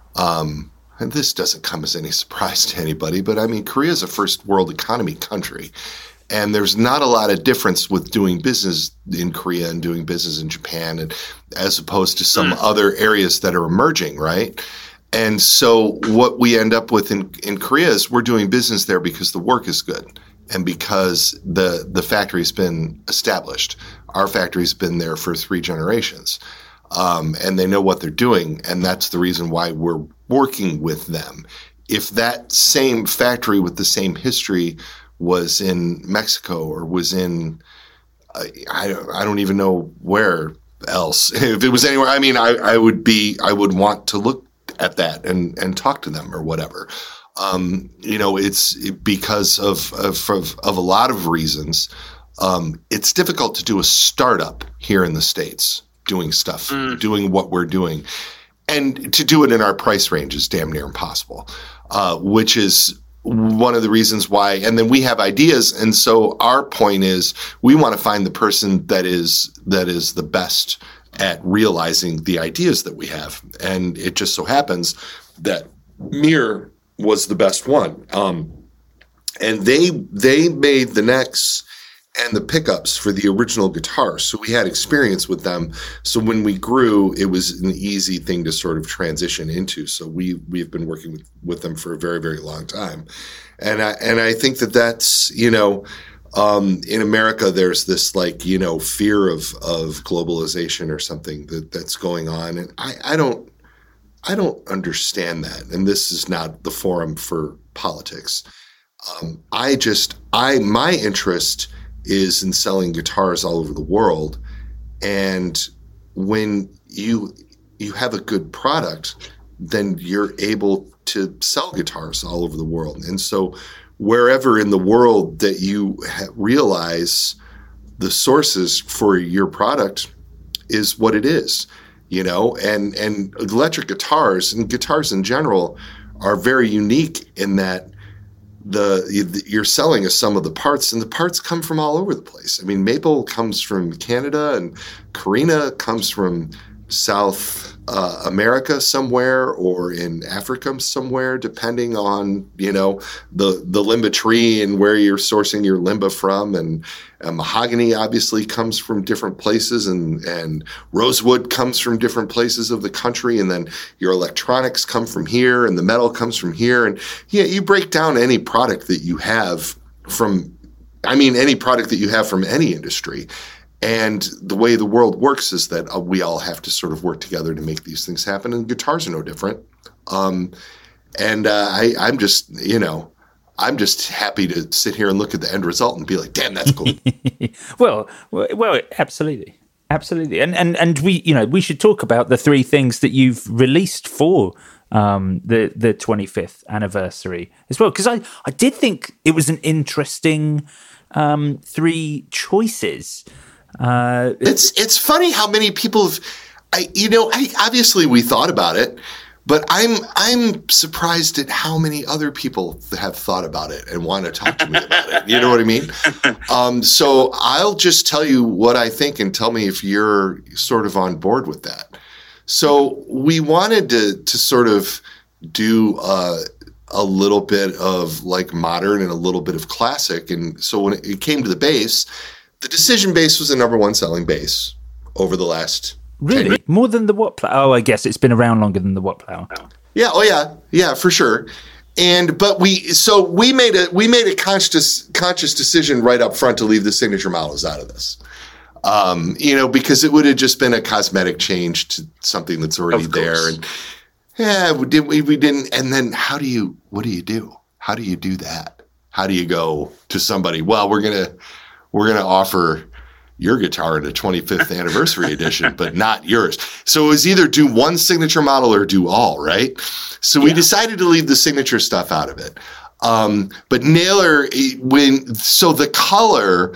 um, and this doesn't come as any surprise to anybody, but I mean, Korea is a first world economy country. And there's not a lot of difference with doing business in Korea and doing business in Japan, and as opposed to some mm. other areas that are emerging, right? And so what we end up with in, in Korea is we're doing business there because the work is good and because the the factory's been established. Our factory's been there for three generations, um, and they know what they're doing, and that's the reason why we're working with them. If that same factory with the same history was in Mexico or was in, uh, I, don't, I don't even know where else. If it was anywhere, I mean, I, I would be, I would want to look at that and, and talk to them or whatever. Um, you know, it's because of, of, of, of a lot of reasons. Um, it's difficult to do a startup here in the States doing stuff, mm. doing what we're doing. And to do it in our price range is damn near impossible, uh, which is one of the reasons why. And then we have ideas. And so our point is we want to find the person that is that is the best at realizing the ideas that we have. And it just so happens that Mir was the best one. Um, and they they made the necks and the pickups for the original guitar. So we had experience with them. So when we grew, it was an easy thing to sort of transition into. So we, we've been working with, with them for a very, very long time. And I, and I think that that's, you know, um, in America, there's this like, you know, fear of, of globalization or something that, that's going on. And I, I don't, I don't understand that. And this is not the forum for politics. Um, I just, I, my interest is in selling guitars all over the world. And when you, you have a good product, then you're able to sell guitars all over the world. And so wherever in the world that you ha- realize the sources for your product is what it is, you know, and, and electric guitars and guitars in general are very unique in that the you're selling a sum of the parts, and the parts come from all over the place. I mean, maple comes from Canada, and Carina comes from South uh, America somewhere, or in Africa somewhere, depending on, you know, the the limba tree and where you're sourcing your limba from. And uh, mahogany obviously comes from different places, and and rosewood comes from different places of the country, and then your electronics come from here, and the metal comes from here. And yeah, you break down any product that you have from, I mean, any product that you have from any industry. And the way the world works is that uh, we all have to sort of work together to make these things happen. And guitars are no different. Um, and uh, I, I'm just, you know, I'm just happy to sit here and look at the end result and be like, damn, that's cool. well, well, absolutely. Absolutely. And, and, and we, you know, we should talk about the three things that you've released for um, the, the twenty-fifth anniversary as well. Because I, I did think it was an interesting um, three choices. Uh, it's it's funny how many people have, I you know, I, obviously we thought about it, but I'm I'm surprised at how many other people have thought about it and want to talk to me about it. You know what I mean? Um, so I'll just tell you what I think and tell me if you're sort of on board with that. So we wanted to to sort of do uh, a little bit of like modern and a little bit of classic, and so when it came to the bass, the Decision bass was the number one selling bass over the last really more than the Watt Plow. Oh, I guess it's been around longer than the Watt Plow. Yeah. Oh, yeah. Yeah, for sure. And but we so we made a we made a conscious conscious decision right up front to leave the signature models out of this. Um, you know, because it would have just been a cosmetic change to something that's already there. And yeah, we did we, we didn't. And then how do you what do you do? How do you do that? How do you go to somebody? Well, we're gonna. We're going to offer your guitar in a twenty-fifth anniversary edition, but not yours. So it was either do one signature model or do all, right? So we yeah. decided to leave the signature stuff out of it. Um, but Naylor, when so the color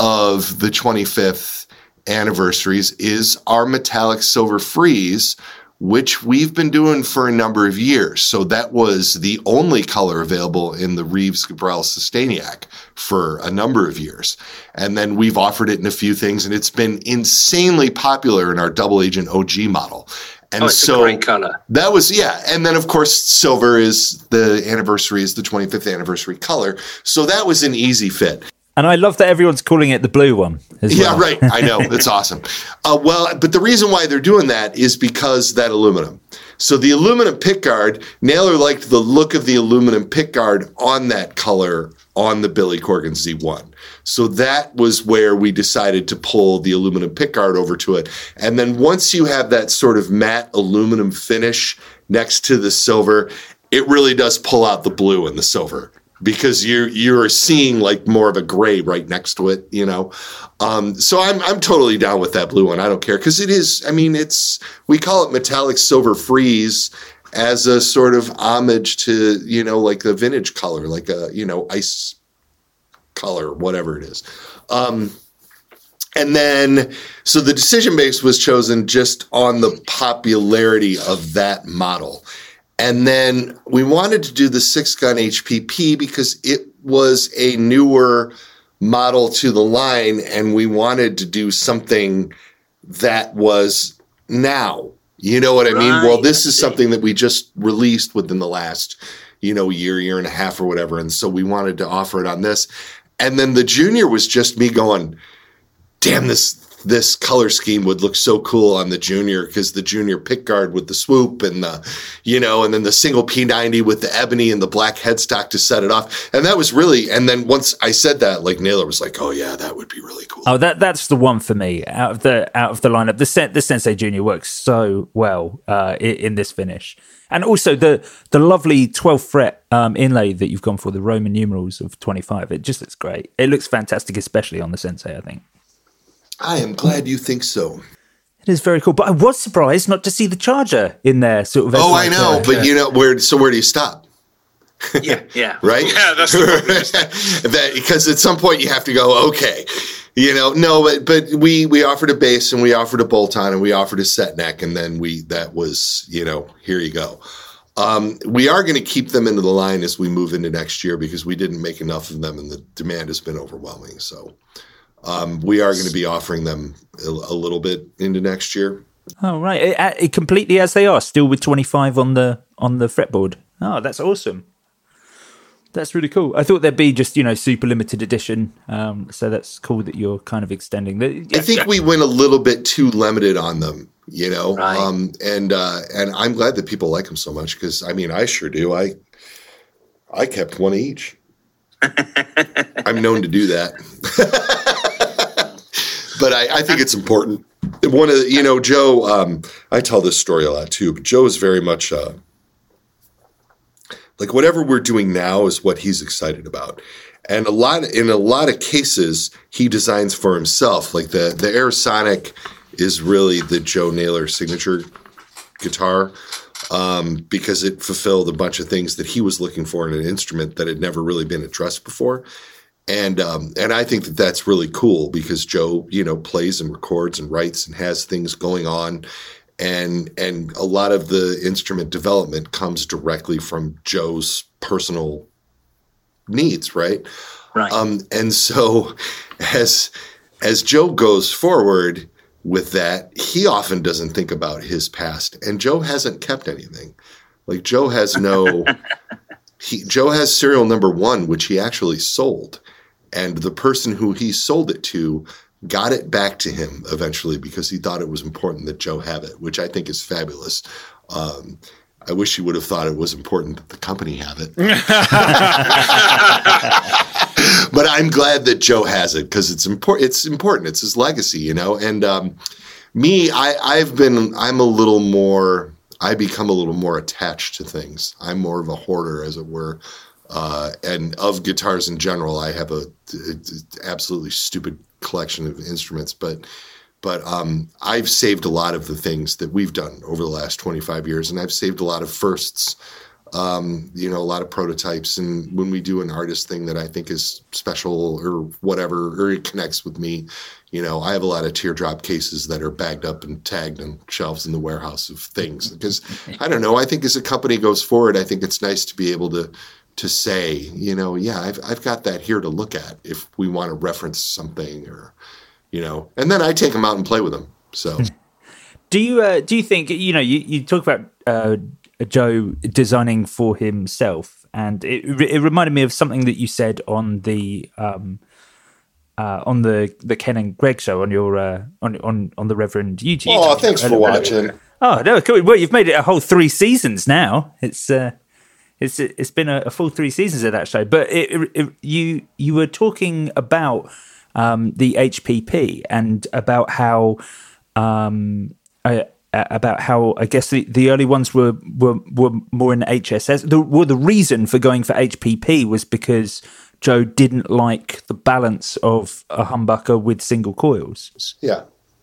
of the twenty-fifth anniversaries is our metallic silver frieze, which we've been doing for a number of years. So that was the only color available in the Reeves Gabrel Sustainiac for a number of years. And then we've offered it in a few things, and it's been insanely popular in our double agent O G model. And oh, it's so a great color. That was, yeah. And then, of course, silver is the anniversary, is the twenty-fifth anniversary color. So that was an easy fit. And I love that everyone's calling it the blue one as yeah, well. right. I know. It's awesome. Uh, well, but the reason why they're doing that is because that aluminum. So the aluminum pickguard, Naylor liked the look of the aluminum pickguard on that color on the Billy Corgan Z one. So that was where we decided to pull the aluminum pickguard over to it. And then once you have that sort of matte aluminum finish next to the silver, it really does pull out the blue and the silver, because you're you're seeing like more of a gray right next to it, you know. Um, so I'm I'm totally down with that blue one. I don't care, because it is. I mean, it's we call it metallic silver frieze as a sort of homage to, you know, like the vintage color, like a, you know, ice color, whatever it is. Um, and then so the Decision bass was chosen just on the popularity of that model. And then we wanted to do the six-gun H P P because it was a newer model to the line, and we wanted to do something that was now. You know what I mean? Right. Well, this is something that we just released within the last, you know, year, year and a half or whatever, and so we wanted to offer it on this. And then the Junior was just me going, damn, this this color scheme would look so cool on the Junior because the Junior pickguard with the swoop and the, you know, and then the single P ninety with the ebony and the black headstock to set it off. And that was really, and then once I said that, like Naylor was like, oh yeah, that would be really cool. Oh, that that's the one for me out of the out of the lineup. The sen- the Sensei Junior works so well uh, in, in this finish, and also the the lovely twelfth fret um, inlay that you've gone for, the Roman numerals of twenty-five. It just looks great. It looks fantastic, especially on the Sensei, I think. I am glad you think so. It is very cool, but I was surprised not to see the Charger in there. Sort of. Oh, like, I know, uh, but you know where? So where do you stop? Yeah, yeah, right. Yeah, that's the that because at some point you have to go. Okay, you know, no, but but we we offered a base and we offered a bolt on and we offered a set neck and then we that was you know here you go. Um, we are going to keep them into the line as we move into next year because we didn't make enough of them and the demand has been overwhelming. So. Um, we are going to be offering them a, a little bit into next year. Oh right, it, it completely as they are, still with twenty-five on the on the fretboard. Oh, that's awesome. That's really cool. I thought there'd be just you know super limited edition. Um, so that's cool that you're kind of extending. The, I think we went a little bit too limited on them, you know. Right. Um, and uh, and I'm glad that people like them so much because I mean I sure do. I I kept one each. I'm known to do that. But I, I think it's important. One of the, you know, Joe, um, I tell this story a lot too, but Joe is very much uh, like whatever we're doing now is what he's excited about. And a lot, in a lot of cases, he designs for himself. Like the, the Air Sonic is really the Joe Naylor signature guitar um, because it fulfilled a bunch of things that he was looking for in an instrument that had never really been addressed before. And um, and I think that that's really cool because Joe, you know, plays and records and writes and has things going on, and and a lot of the instrument development comes directly from Joe's personal needs, right? Right. Um, and so, as as Joe goes forward with that, he often doesn't think about his past, and Joe hasn't kept anything. Like Joe has no, he Joe has serial number one, which he actually sold. And the person who he sold it to got it back to him eventually because he thought it was important that Joe have it, which I think is fabulous. Um, I wish he would have thought it was important that the company have it. But I'm glad that Joe has it because it's important. It's important. It's his legacy, you know. And um, me, I, I've been. I'm a little more. I become a little more attached to things. I'm more of a hoarder, as it were. Uh, and of guitars in general, I have a, a, a absolutely stupid collection of instruments, but but um, I've saved a lot of the things that we've done over the last twenty-five years, and I've saved a lot of firsts, um, you know, a lot of prototypes. And when we do an artist thing that I think is special or whatever, or it connects with me, you know, I have a lot of teardrop cases that are bagged up and tagged on shelves in the warehouse of things. Because I don't know, I think as a company goes forward, I think it's nice to be able to to say, you know, yeah, I've I've got that here to look at if we want to reference something or, you know, and then I take them out and play with them. So, do you uh, do you think you know you, you talk about uh, Joe designing for himself, and it it reminded me of something that you said on the um, uh, on the the Ken and Greg show on your uh, on on on the Reverend YouTube. Oh, thanks for watching. Oh no, cool. Well, you've made it a whole three seasons now. It's. Uh, It's it's been a, a full three seasons of that show, but it, it, it, you you were talking about um, the H P P and about how um, uh, about how I guess the, the early ones were, were were more in H S S. The, well, the reason for going for H P P was because Joe didn't like the balance of a humbucker with single coils. Yeah,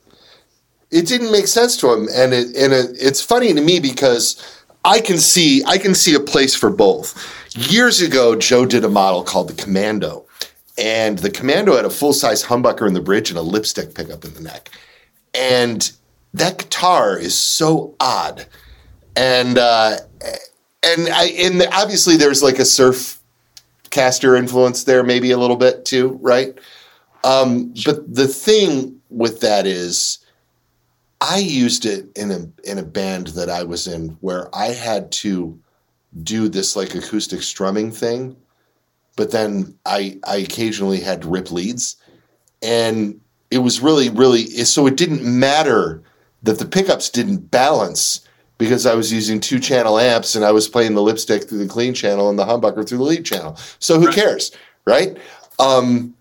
it didn't make sense to him, and it and it, it's funny to me because I can see I can see a place for both. Years ago, Joe did a model called the Commando, and the Commando had a full-size humbucker in the bridge and a lipstick pickup in the neck. And that guitar is so odd. And uh, and I and obviously there's like a surf caster influence there, maybe a little bit too, right? Um, but the thing with that is, I used it in a in a band that I was in where I had to do this like acoustic strumming thing, but then I I occasionally had to rip leads, and it was really, really, so it didn't matter that the pickups didn't balance because I was using two channel amps and I was playing the lipstick through the clean channel and the humbucker through the lead channel. So who cares, right? Um,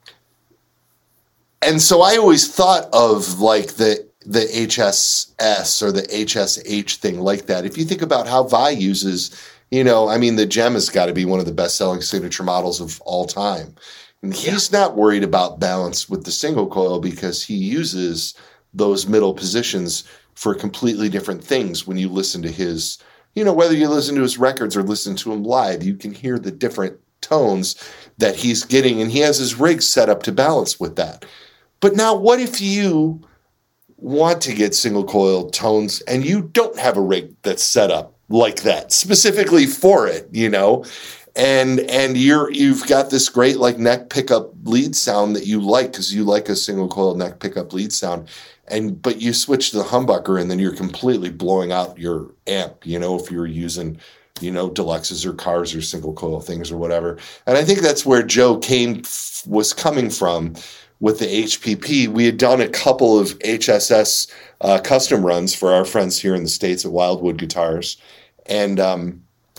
and so I always thought of like the the H S S or the H S H thing like that. If you think about how Vi uses, you know, I mean, the Gem has got to be one of the best-selling signature models of all time. And he's yeah. not worried about balance with the single coil because he uses those middle positions for completely different things. When you listen to his, you know, whether you listen to his records or listen to him live, you can hear the different tones that he's getting, and he has his rig set up to balance with that. But now what if you want to get single coil tones and you don't have a rig that's set up like that specifically for it, you know, and and you're you've got this great like neck pickup lead sound that you like because you like a single coil neck pickup lead sound, and but you switch to the humbucker and then you're completely blowing out your amp, you know, if you're using, you know, deluxes or cars or single coil things or whatever. And I think that's where Joe came was coming from with the H P P. We had done a couple of H S S uh, custom runs for our friends here in the States at Wildwood Guitars. And um,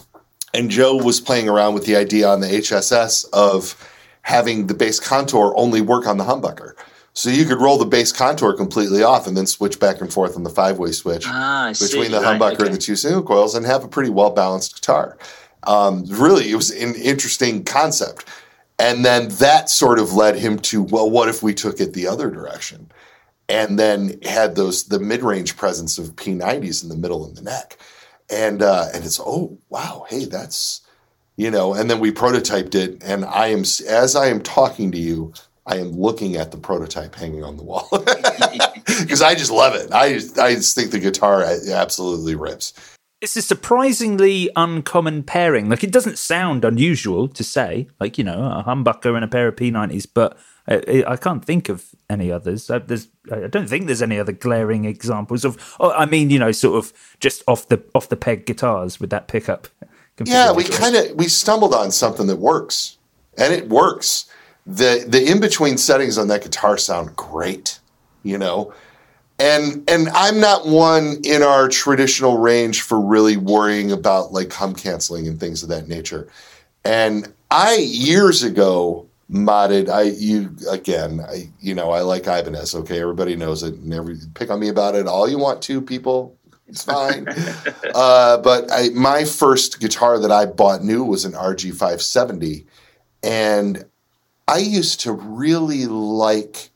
and Joe was playing around with the idea on the H S S of having the bass contour only work on the humbucker. So you could roll the bass contour completely off and then switch back and forth on the five-way switch ah, between see. the right, humbucker okay. and the two single coils and have a pretty well-balanced guitar. Um, really, it was an interesting concept. And then that sort of led him to, well, what if we took it the other direction? And then had those the mid-range presence of P nineties in the middle of the neck. And uh, and it's, oh, wow, hey, that's, you know, and then we prototyped it. And I am, as I am talking to you, I am looking at the prototype hanging on the wall because I just love it. I just, I just think the guitar absolutely rips. It's a surprisingly uncommon pairing. Like, it doesn't sound unusual to say, like, you know, a humbucker and a pair of P nineties, but I, I can't think of any others. I, there's, I don't think there's any other glaring examples of. Oh, I mean, you know, sort of just off the off the peg guitars with that pickup. Yeah, we kind of we stumbled on something that works, and it works. the The in between settings on that guitar sound great, you know. And and I'm not one in our traditional range for really worrying about like hum canceling and things of that nature. And I years ago modded I you again I you know I like Ibanez. Okay, everybody knows it. Never pick on me about it all you want to, people. It's fine. uh, but I, my first guitar that I bought new was an R G five seventy, and I used to really like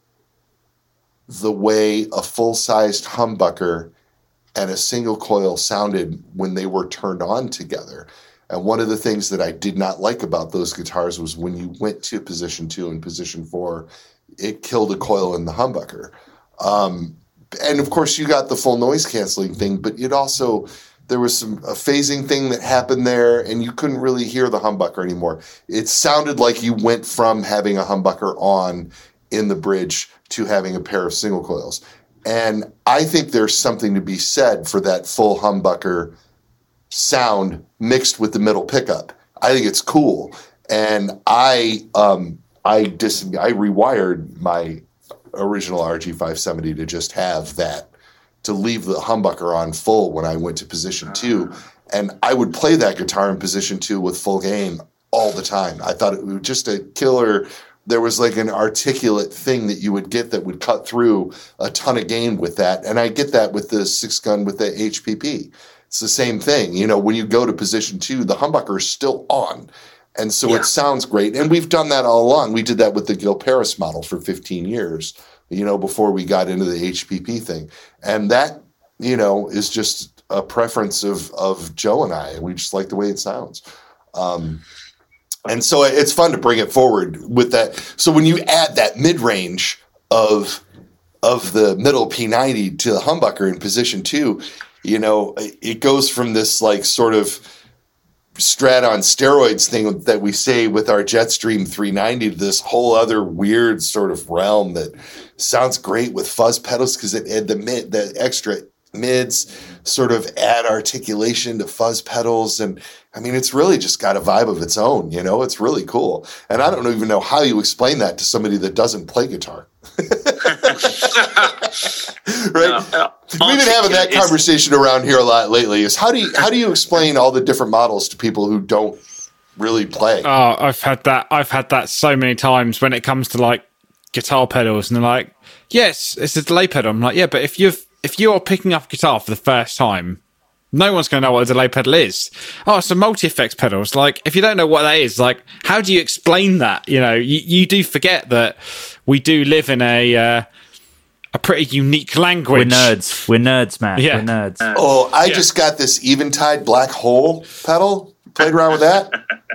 the way a full-sized humbucker and a single coil sounded when they were turned on together. And one of the things that I did not like about those guitars was when you went to position two and position four, it killed a coil in the humbucker. Um, and of course you got the full noise canceling thing, but it also, there was some a phasing thing that happened there and you couldn't really hear the humbucker anymore. It sounded like you went from having a humbucker on in the bridge to having a pair of single coils. And I think there's something to be said for that full humbucker sound mixed with the middle pickup. I think it's cool. And I um, I dis- I rewired my original R G five seventy to just have that, to leave the humbucker on full when I went to position two. And I would play that guitar in position two with full gain all the time. I thought it was just a killer. There was like an articulate thing that you would get that would cut through a ton of gain with that. And I get that with the six gun with the H P P. It's the same thing. You know, when you go to position two, the humbucker is still on. And so yeah. It sounds great. And we've done that all along. We did that with the Gil Paris model for fifteen years, you know, before we got into the H P P thing. And that, you know, is just a preference of, of Joe and I. And we just like the way it sounds. Um, And so it's fun to bring it forward with that. So when you add that mid-range of of the middle P ninety to the humbucker in position two, you know, it goes from this like sort of Strat on steroids thing that we say with our Jetstream three ninety to this whole other weird sort of realm that sounds great with fuzz pedals because it had the mid, the extra mids sort of add articulation to fuzz pedals. And I mean, it's really just got a vibe of its own, you know, it's really cool. And I don't even know how you explain that to somebody that doesn't play guitar. Right? Uh, uh, We've been having that conversation around here a lot lately. Is how do you how do you explain all the different models to people who don't really play? Oh, I've had that. I've had that so many times when it comes to like guitar pedals, and they're like, "Yes, it's a delay pedal." I'm like, "Yeah, but if you've if you're picking up a guitar for the first time, no one's going to know what a delay pedal is." Oh, it's a multi-effects pedal. It's like, if you don't know what that is, like, how do you explain that? You know, you, you do forget that we do live in a uh, a pretty unique language. We're nerds. We're nerds, man. Yeah. We're nerds. Oh, I Yeah. just got this Eventide Black Hole pedal. Played around with that.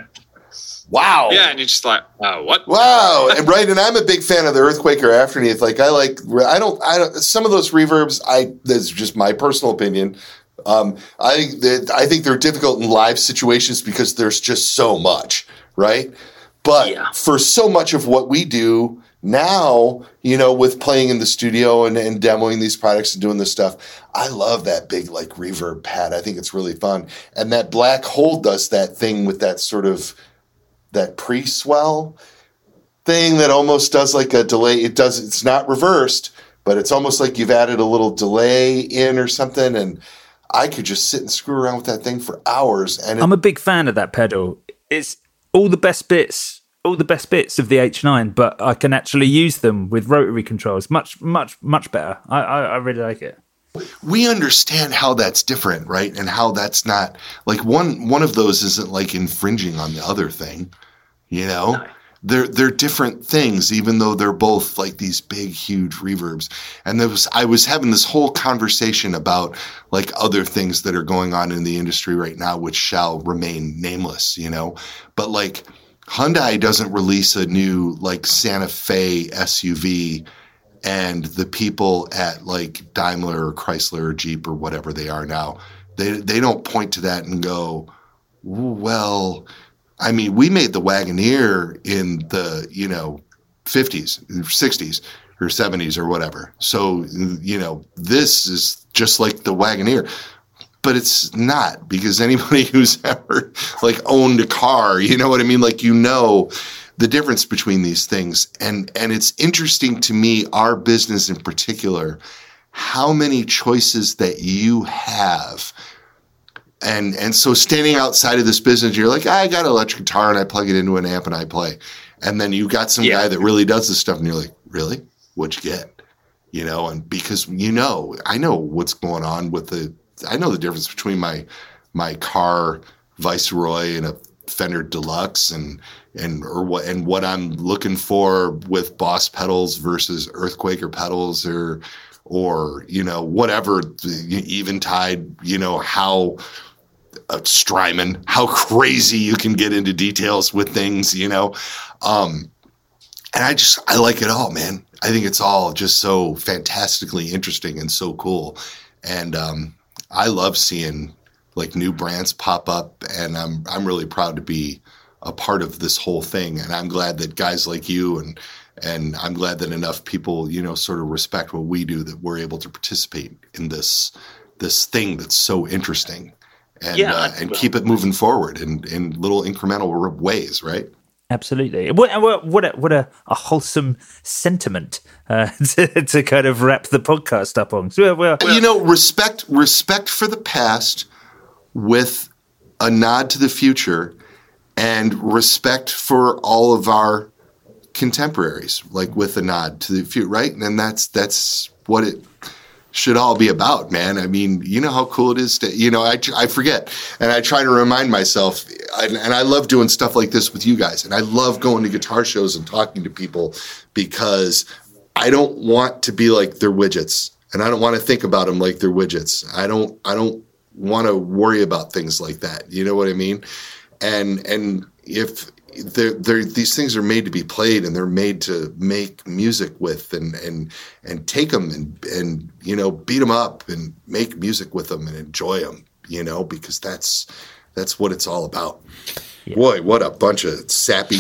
Wow. Yeah, and you're just like, oh, what? Wow. And right, and I'm a big fan of the Earthquaker Afterneath. Like I like I don't I don't some of those reverbs, I that's just my personal opinion. Um, I think that I think they're difficult in live situations because there's just so much, right? But Yeah. for so much of what we do now, you know, with playing in the studio and, and demoing these products and doing this stuff, I love that big like reverb pad. I think it's really fun. And that Black Hole does that thing with that sort of that pre-swell thing that almost does like a delay. It does, it's not reversed, but it's almost like you've added a little delay in or something. And I could just sit and screw around with that thing for hours. And it, I'm a big fan of that pedal. It's all the best bits, all the best bits of the H nine, but I can actually use them with rotary controls. Much, much, much better. I, I, I really like it. we understand how that's different, right? And how that's not like one, one of those isn't like infringing on the other thing, you know? No. They're they're different things, even though they're both like these big, huge reverbs. And there was I was having this whole conversation about like other things that are going on in the industry right now, which shall remain nameless, you know. But like Hyundai doesn't release a new like Santa Fe S U V, and the people at like Daimler or Chrysler or Jeep or whatever they are now, they they don't point to that and go, well. I mean, we made the Wagoneer in the, you know, fifties, sixties or seventies or whatever. So, you know, this is just like the Wagoneer. But it's not, because anybody who's ever, like, owned a car, you know what I mean? Like, you know the difference between these things. And, and it's interesting to me, our business in particular, how many choices that you have. And and so standing outside of this business, you're like, I got an electric guitar and I plug it into an amp and I play. And then you got some yeah. guy that really does this stuff and you're like, really? What'd you get? You know, and because, you know, I know what's going on with the, I know the difference between my my car Viceroy and a Fender Deluxe and and or what and what I'm looking for with Boss pedals versus Earthquaker pedals or or, you know, whatever, Eventide, you know, how uh, Strymon, how crazy you can get into details with things, you know. Um, and I just, I like it all, man. I think it's all just so fantastically interesting and so cool. And um, I love seeing like new brands pop up, and I'm I'm really proud to be a part of this whole thing. And I'm glad that guys like you and and I'm glad that enough people, you know, sort of respect what we do, that we're able to participate in this this thing that's so interesting, and yeah, uh, and well, keep it moving forward in, in little incremental ways, right? Absolutely. What what what a, what a, a wholesome sentiment uh, to, to kind of wrap the podcast up on. So, well, you know, respect respect for the past with a nod to the future, and respect for all of our contemporaries, like with a nod to the future, right? And that's that's what it should all be about, man. I mean, you know how cool it is to, you know, I, I forget, and I try to remind myself, and, and I love doing stuff like this with you guys, and I love going to guitar shows and talking to people, because I don't want to be like they're widgets, and I don't want to think about them like they're widgets. I don't, I don't want to worry about things like that. You know what I mean? And, and if they're, they're, these things are made to be played, and they're made to make music with, and, and, and take them and, and, you know, beat them up and make music with them and enjoy them, you know, because that's, that's what it's all about. Yeah. Boy, what a bunch of sappy.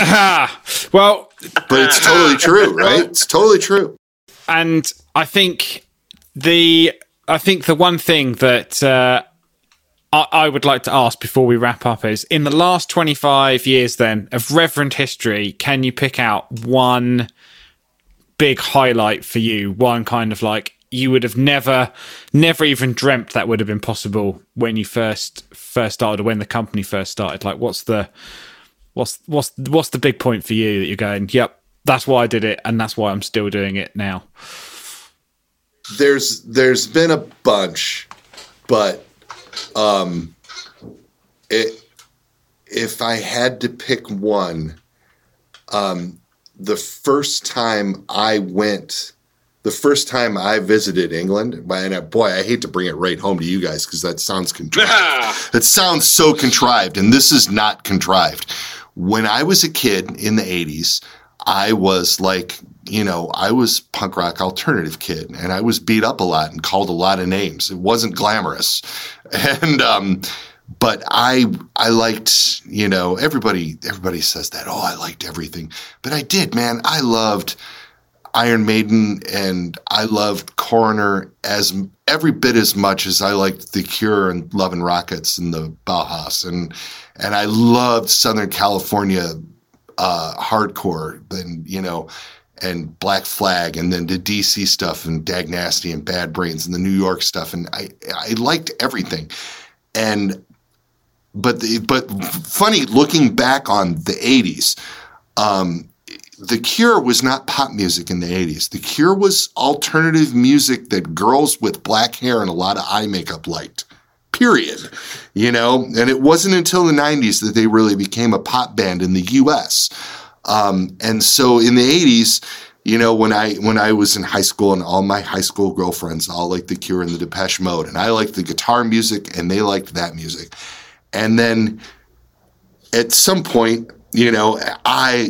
Well, but it's totally true, right? It's totally true. And I think the, I think the one thing that, uh, I would like to ask before we wrap up is, in the last twenty-five years then of Reverend history, can you pick out one big highlight for you? One kind of like you would have never, never even dreamt that would have been possible when you first first started, or when the company first started. Like, what's the what's what's what's the big point for you that you're going, yep, that's why I did it, and that's why I'm still doing it now? There's there's been a bunch, but um, it, if I had to pick one, um, the first time I went, the first time I visited England, and boy, I hate to bring it right home to you guys because that sounds contrived. It sounds so contrived, and this is not contrived. When I was a kid in the eighties, I was like, you know, I was punk rock alternative kid, and I was beat up a lot and called a lot of names. It wasn't glamorous. And, um, but I, I liked, you know, everybody, everybody says that, oh, I liked everything, but I did, man. I loved Iron Maiden, and I loved Coroner as every bit as much as I liked The Cure and Love and Rockets and the Bauhaus. And, and I loved Southern California, uh, hardcore, and, you know, and Black Flag, and then the D C stuff and Dag Nasty and Bad Brains and the New York stuff. And I, I liked everything. And, but, the, but funny looking back on the eighties, um, The Cure was not pop music in the eighties. The Cure was alternative music that girls with black hair and a lot of eye makeup liked, period. You know, and it wasn't until the nineties that they really became a pop band in the U S. Um, and so in the eighties, you know, when I when I was in high school, and all my high school girlfriends all liked The Cure and the Depeche Mode, and I liked the guitar music and they liked that music. And then at some point, you know, I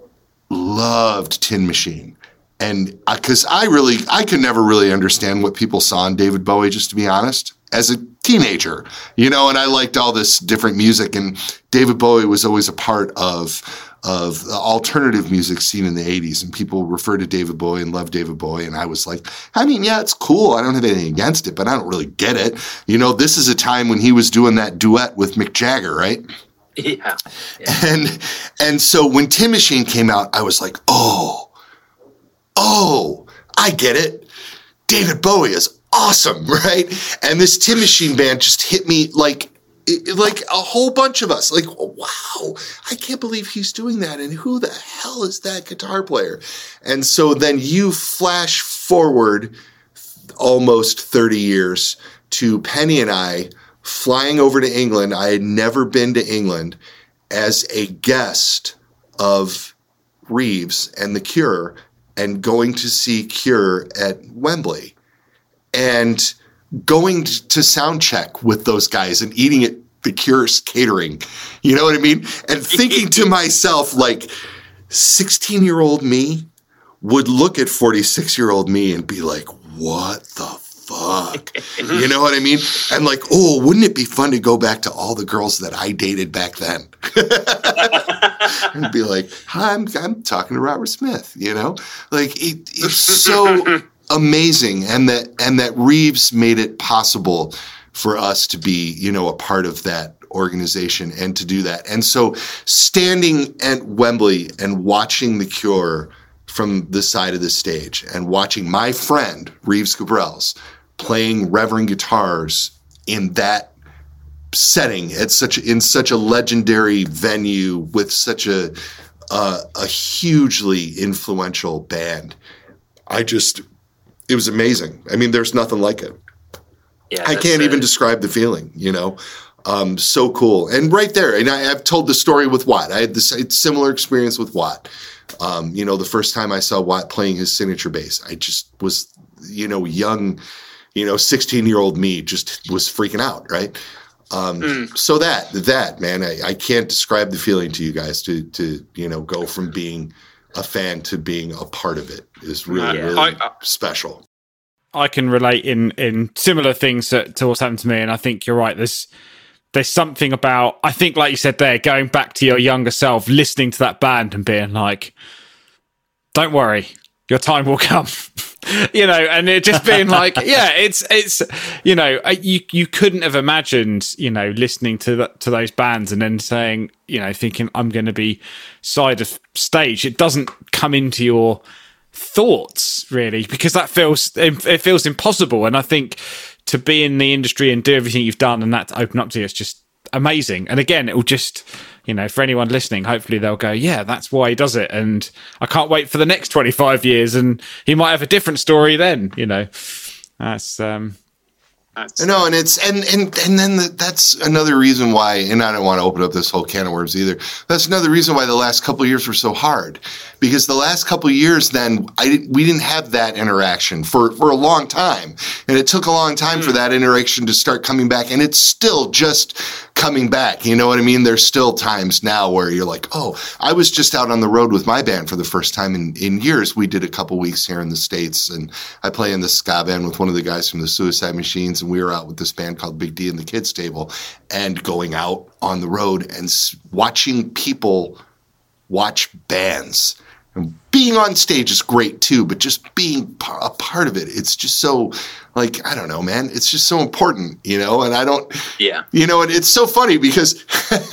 loved Tin Machine. And because I, I really, I could never really understand what people saw in David Bowie, just to be honest, as a teenager, you know, and I liked all this different music, and David Bowie was always a part of, of the alternative music scene in the eighties, and people refer to David Bowie and love David Bowie. And I was like, I mean, yeah, it's cool. I don't have anything against it, but I don't really get it. You know, this is a time when he was doing that duet with Mick Jagger, right? Yeah. yeah. And and so when Tin Machine came out, I was like, oh, oh, I get it. David Bowie is awesome, right? And this Tin Machine band just hit me like, it, like a whole bunch of us. Like, wow, I can't believe he's doing that. And who the hell is that guitar player? And so then you flash forward almost thirty years to Penny and I flying over to England. I had never been to England, as a guest of Reeves and The Cure, and going to see Cure at Wembley, and going to sound check with those guys and eating at The Cure's catering. You know what I mean? And thinking to myself, like, sixteen-year-old me would look at forty-six-year-old me and be like, what the fuck? You know what I mean? And like, oh, wouldn't it be fun to go back to all the girls that I dated back then? And be like, hi, I'm, I'm talking to Robert Smith, you know? Like, it, it's so amazing. And that, and that Reeves made it possible for us to be, you know, a part of that organization and to do that. And so standing at Wembley and watching The Cure from the side of the stage, and watching my friend Reeves Gabrels playing Reverend guitars in that setting at such in such a legendary venue with such a uh, a hugely influential band, I just it was amazing. I mean, there's nothing like it. Yeah, I can't even describe the feeling, you know. Um, so cool. And right there, and I, I've told the story with Watt. I had this similar experience with Watt. Um, you know, the first time I saw Watt playing his signature bass, I just was, you know, young, you know, sixteen-year-old me just was freaking out, right? Um, mm. So that, that, man, I, I can't describe the feeling to you guys to, to, you know, go from being a fan to being a part of it is really, yeah. really I, I, special. I can relate in, in similar things to, to what's happened to me, and I think you're right. There's there's something about, I think, like you said there, going back to your younger self, listening to that band and being like, don't worry, your time will come. You know, and it just being like, yeah, it's, it's, you know, you, you couldn't have imagined, you know, listening to the, to those bands and then saying, you know, thinking I'm going to be side of stage. It doesn't come into your thoughts, really, because that feels it feels impossible. And I think to be in the industry and do everything you've done and that to open up to you, it's just amazing. And again, it will just, you know, for anyone listening, hopefully they'll go, yeah, that's why he does it. And I can't wait for the next twenty-five years, and he might have a different story then, you know. That's um That's, no, and it's and and and then the, that's another reason why. And I don't want to open up this whole can of worms either. That's another reason why the last couple of years were so hard, because the last couple of years, then I we didn't have that interaction for for a long time, and it took a long time mm. for that interaction to start coming back, and it's still just coming back. You know what I mean? There's still times now where you're like, oh, I was just out on the road with my band for the first time in in years. We did a couple weeks here in the States, and I play in the ska band with one of the guys from the Suicide Machines. And we were out with this band called Big D and the Kids Table, and going out on the road and watching people watch bands. And being on stage is great too, but just being a part of it, it's just so, like, I don't know, man. It's just so important, you know. And I don't, yeah, you know, and it's so funny because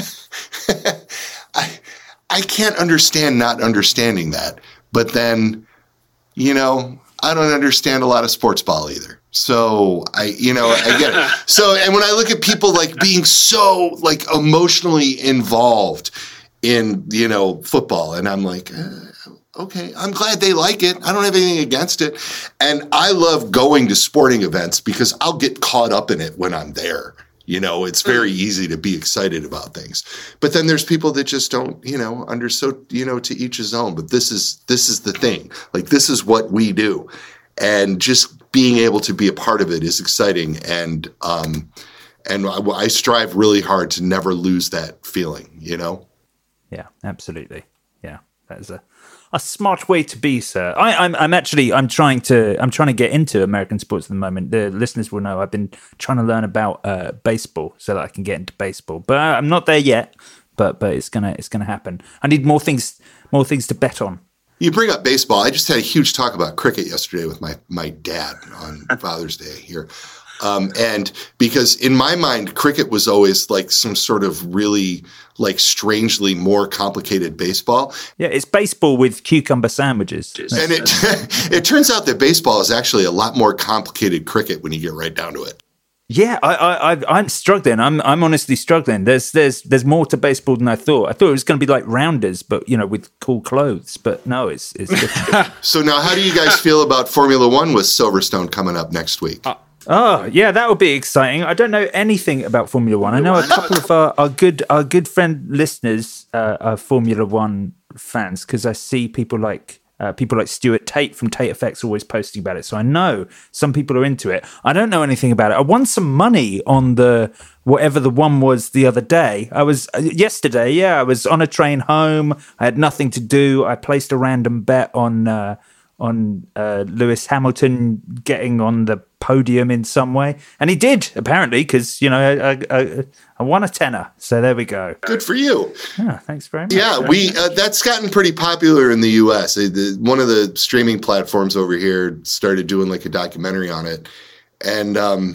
I I can't understand not understanding that, but then, you know, I don't understand a lot of sports ball either. So I, you know, I get it. So, and when I look at people like being so like emotionally involved in, you know, football, and I'm like, uh, okay, I'm glad they like it. I don't have anything against it. And I love going to sporting events because I'll get caught up in it when I'm there. You know, it's very easy to be excited about things. But then there's people that just don't, you know, under so, you know, to each his own. But this is, this is the thing. Like, this is what we do. And just being able to be a part of it is exciting. And, um, and I, I strive really hard to never lose that feeling, you know? Yeah, absolutely. Yeah, that is a, a smart way to be, sir. I, I'm, I'm actually, I'm trying to, I'm trying to get into American sports at the moment. The listeners will know I've been trying to learn about uh, baseball so that I can get into baseball, but I'm not there yet. But, but it's gonna, it's gonna happen. I need more things, more things to bet on. You bring up baseball. I just had a huge talk about cricket yesterday with my, my dad on Father's Day here. Um, and because in my mind, cricket was always like some sort of really like strangely more complicated baseball. Yeah, it's baseball with cucumber sandwiches. And it it turns out that baseball is actually a lot more complicated cricket when you get right down to it. Yeah, I, I, I, I'm struggling. I'm, I'm honestly struggling. There's, there's, there's more to baseball than I thought. I thought it was going to be like rounders, but you know, with cool clothes. But no, it's, it's. So now, how do you guys feel about Formula One with Silverstone coming up next week? Uh, oh, yeah, that would be exciting. I don't know anything about Formula One. I know a couple of our, our good, our good friend listeners uh, are Formula One fans because I see people like. Uh, people like Stuart Tate from Tate Effects always posting about it. So I know some people are into it. I don't know anything about it. I won some money on the whatever the one was the other day. I was uh, yesterday. Yeah, I was on a train home. I had nothing to do. I placed a random bet on uh, on uh, Lewis Hamilton getting on the podium in some way. And he did, apparently, because, you know, I, I, I won a tenner. So there we go. Good for you. Yeah, thanks very much. Yeah, we uh, that's gotten pretty popular in the U S. Uh, the, one of the streaming platforms over here started doing like a documentary on it. And um,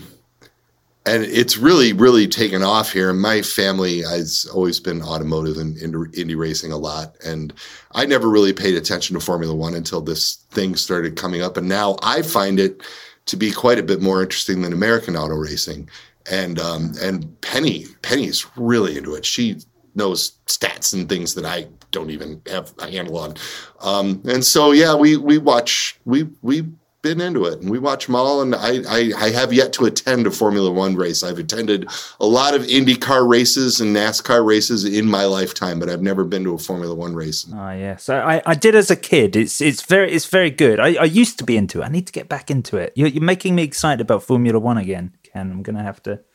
and it's really, really taken off here. My family has always been automotive and indie racing a lot. And I never really paid attention to Formula One until this thing started coming up. And now I find it to be quite a bit more interesting than American auto racing. And um, and Penny, Penny's really into it. She knows stats and things that I don't even have a handle on. Um, and so, yeah, we we watch, we we've been into it, and we watch them all. And I, I, I have yet to attend a Formula One race. I've attended a lot of IndyCar races and NASCAR races in my lifetime, but I've never been to a Formula One race. Oh, yeah. So I, I did as a kid. It's it's very it's very good. I, I used to be into it. I need to get back into it. You're, you're making me excited about Formula One again, Ken. I'm going to have to.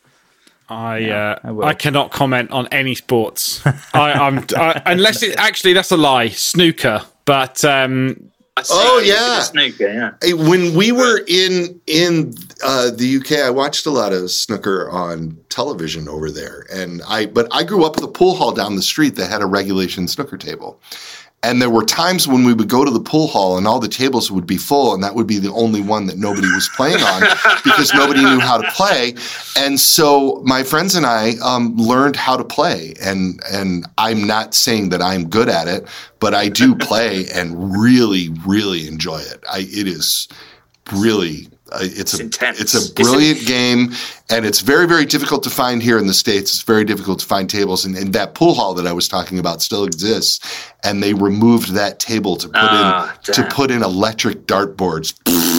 I uh, I, I cannot comment on any sports. I, I'm I, unless it actually that's a lie. Snooker, but. Um, Oh yeah, snooker, yeah. Hey, when we were in in uh, the U K, I watched a lot of snooker on television over there, and I but I grew up with a pool hall down the street that had a regulation snooker table, And there were times when we would go to the pool hall and all the tables would be full, and that would be the only one that nobody was playing on because nobody knew how to play. And so my friends and I um, learned how to play. And and I'm not saying that I'm good at it, but I do play and really, really enjoy it. I it is really uh, it's, it's a intense. It's a brilliant game, and it's very, very difficult to find here in the States. It's very difficult to find tables, and, and that pool hall that I was talking about still exists. And they removed that table to put oh, in damn. to put in electric dartboards.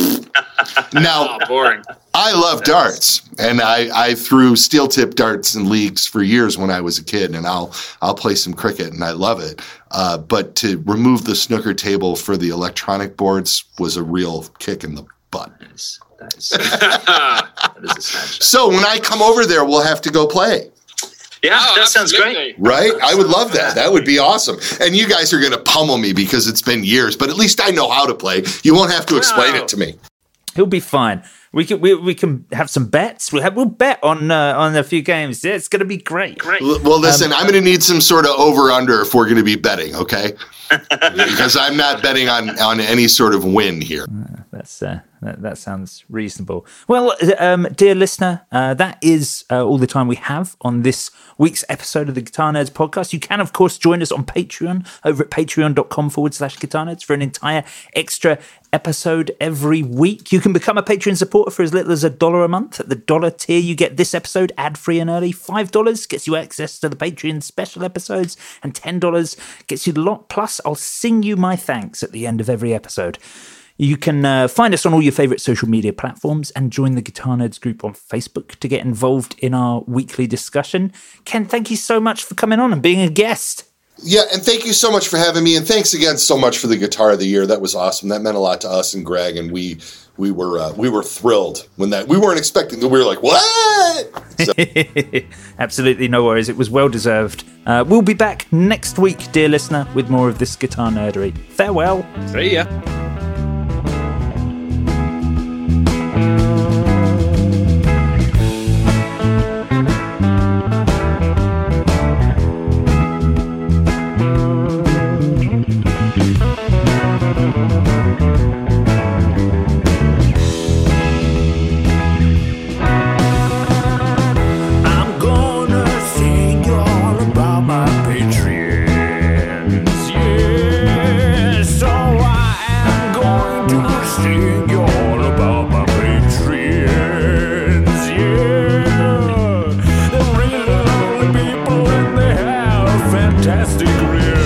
Now, oh, boring. I love darts, and I, I threw steel tip darts in leagues for years when I was a kid, and I'll I'll play some cricket, and I love it. Uh, but to remove the snooker table for the electronic boards was a real kick in the butt. That is, that is, that is a sad shame. So when I come over there, we'll have to go play. Yeah, Oh, that sounds absolutely. great. Right? I would love that. That would be awesome. And you guys are going to pummel me because it's been years, but at least I know how to play. You won't have to explain Wow. it to me. He'll be fine. We can we, we can have some bets. We'll have, we'll bet on uh, on a few games. Yeah, it's going to be great. Great. L- Well, listen, I'm going to need some sort of over-under if we're going to be betting, okay? Because I'm not betting on, on any sort of win here. That's uh, that, that sounds reasonable. Well, um, dear listener, uh, that is uh, all the time we have on this week's episode of the Guitar Nerds podcast. You can, of course, join us on Patreon over at patreon.com forward slash guitar nerds for an entire extra episode every week. You can become a Patreon supporter for as little as a dollar a month. At the dollar tier, you get this episode ad-free and early. Five dollars gets you access to the Patreon special episodes, and ten dollars gets you the lot. Plus, I'll sing you my thanks at the end of every episode. You can uh, find us on all your favourite social media platforms and join the Guitar Nerds group on Facebook to get involved in our weekly discussion. Ken, thank you so much for coming on and being a guest. Yeah, and thank you so much for having me, and thanks again so much for the Guitar of the Year. That was awesome. That meant a lot to us and Greg, and we we were uh, we were thrilled when that we weren't expecting that. We were like, what? So. Absolutely, no worries. It was well deserved. Uh, we'll be back next week, dear listener, with more of this guitar nerdery. Farewell. See ya. I'm gonna sing you all about my patrons, yeah. So I am going to sing you all about my patrons, yeah. They're really lovely people and they have fantastic rear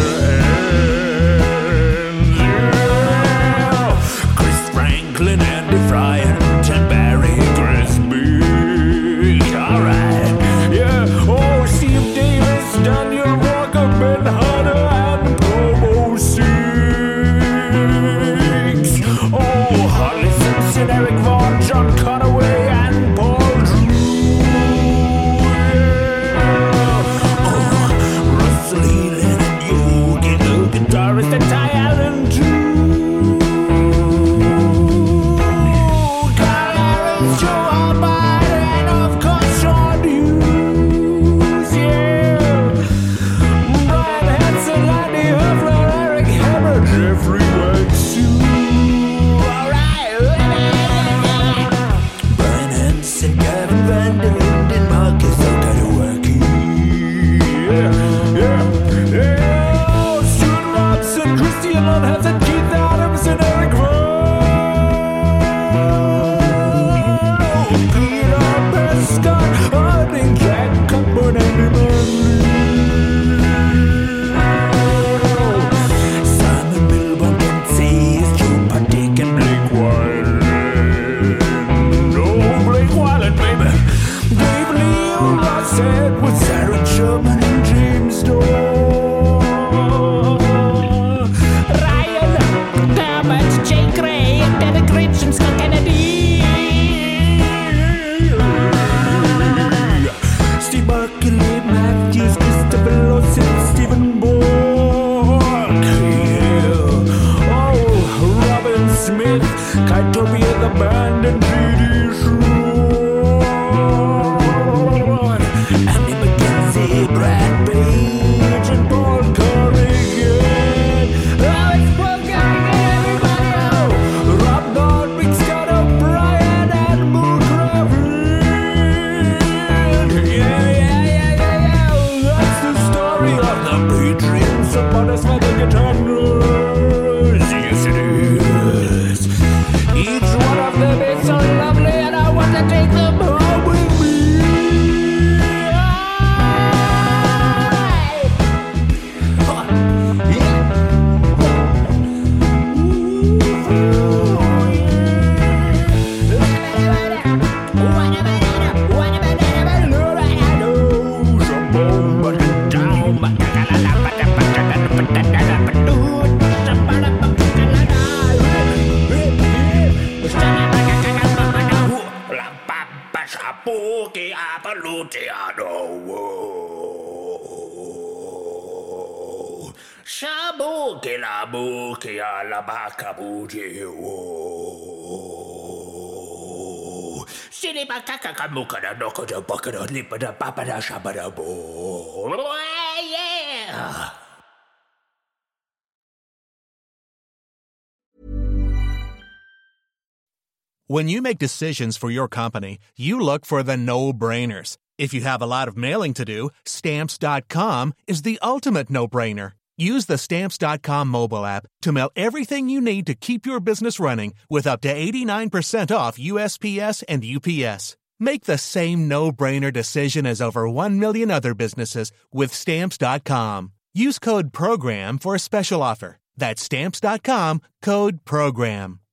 ends, yeah. Chris Franklin, Andy Fry, and Tim Barry Grisby. Alright, yeah. Oh, Steve Davis, Daniel Walker, Ben Hunter, and Promo Six. Oh, Harley Simpson, Eric Vaughn, John Conaway, and Paul Drew. Yeah. Oh, Russell Healy and Yogi, the guitarist, and Ty Allen too. Carl Harris, Joe Almighty, and of course Sean Hughes, yeah. Brian Hansen, Andy Huffler, Eric Hammer, Jeffrey Wexu. Alright. Brian Hansen, Gavin Van Der Linden, Marcus Okadewaki. Yeah, yeah, yeah. Oh, Stuart Robson, Christian Lundhausen, Keith Adams, and Eric Vaughn. Peter Prescott, Harding, Jack Cockburn, Andy Manley. Simon Milburn, Kent Seas, Joe Patek, and Blake Wyland. Oh, Blake Wyland, baby. Dave Lee, Ross Edwards, Aaron Sherman, and James Shabu que la buque a la vaca buji o Sini bakaka kamuka na noko da baka da lipa da papa da shabada bo. Yeah. When you make decisions for your company, you look for the no-brainers. If you have a lot of mailing to do, Stamps dot com is the ultimate no-brainer. Use the Stamps dot com mobile app to mail everything you need to keep your business running with up to eighty-nine percent off U S P S and U P S. Make the same no-brainer decision as over one million other businesses with Stamps dot com. Use code PROGRAM for a special offer. That's Stamps dot com, code PROGRAM.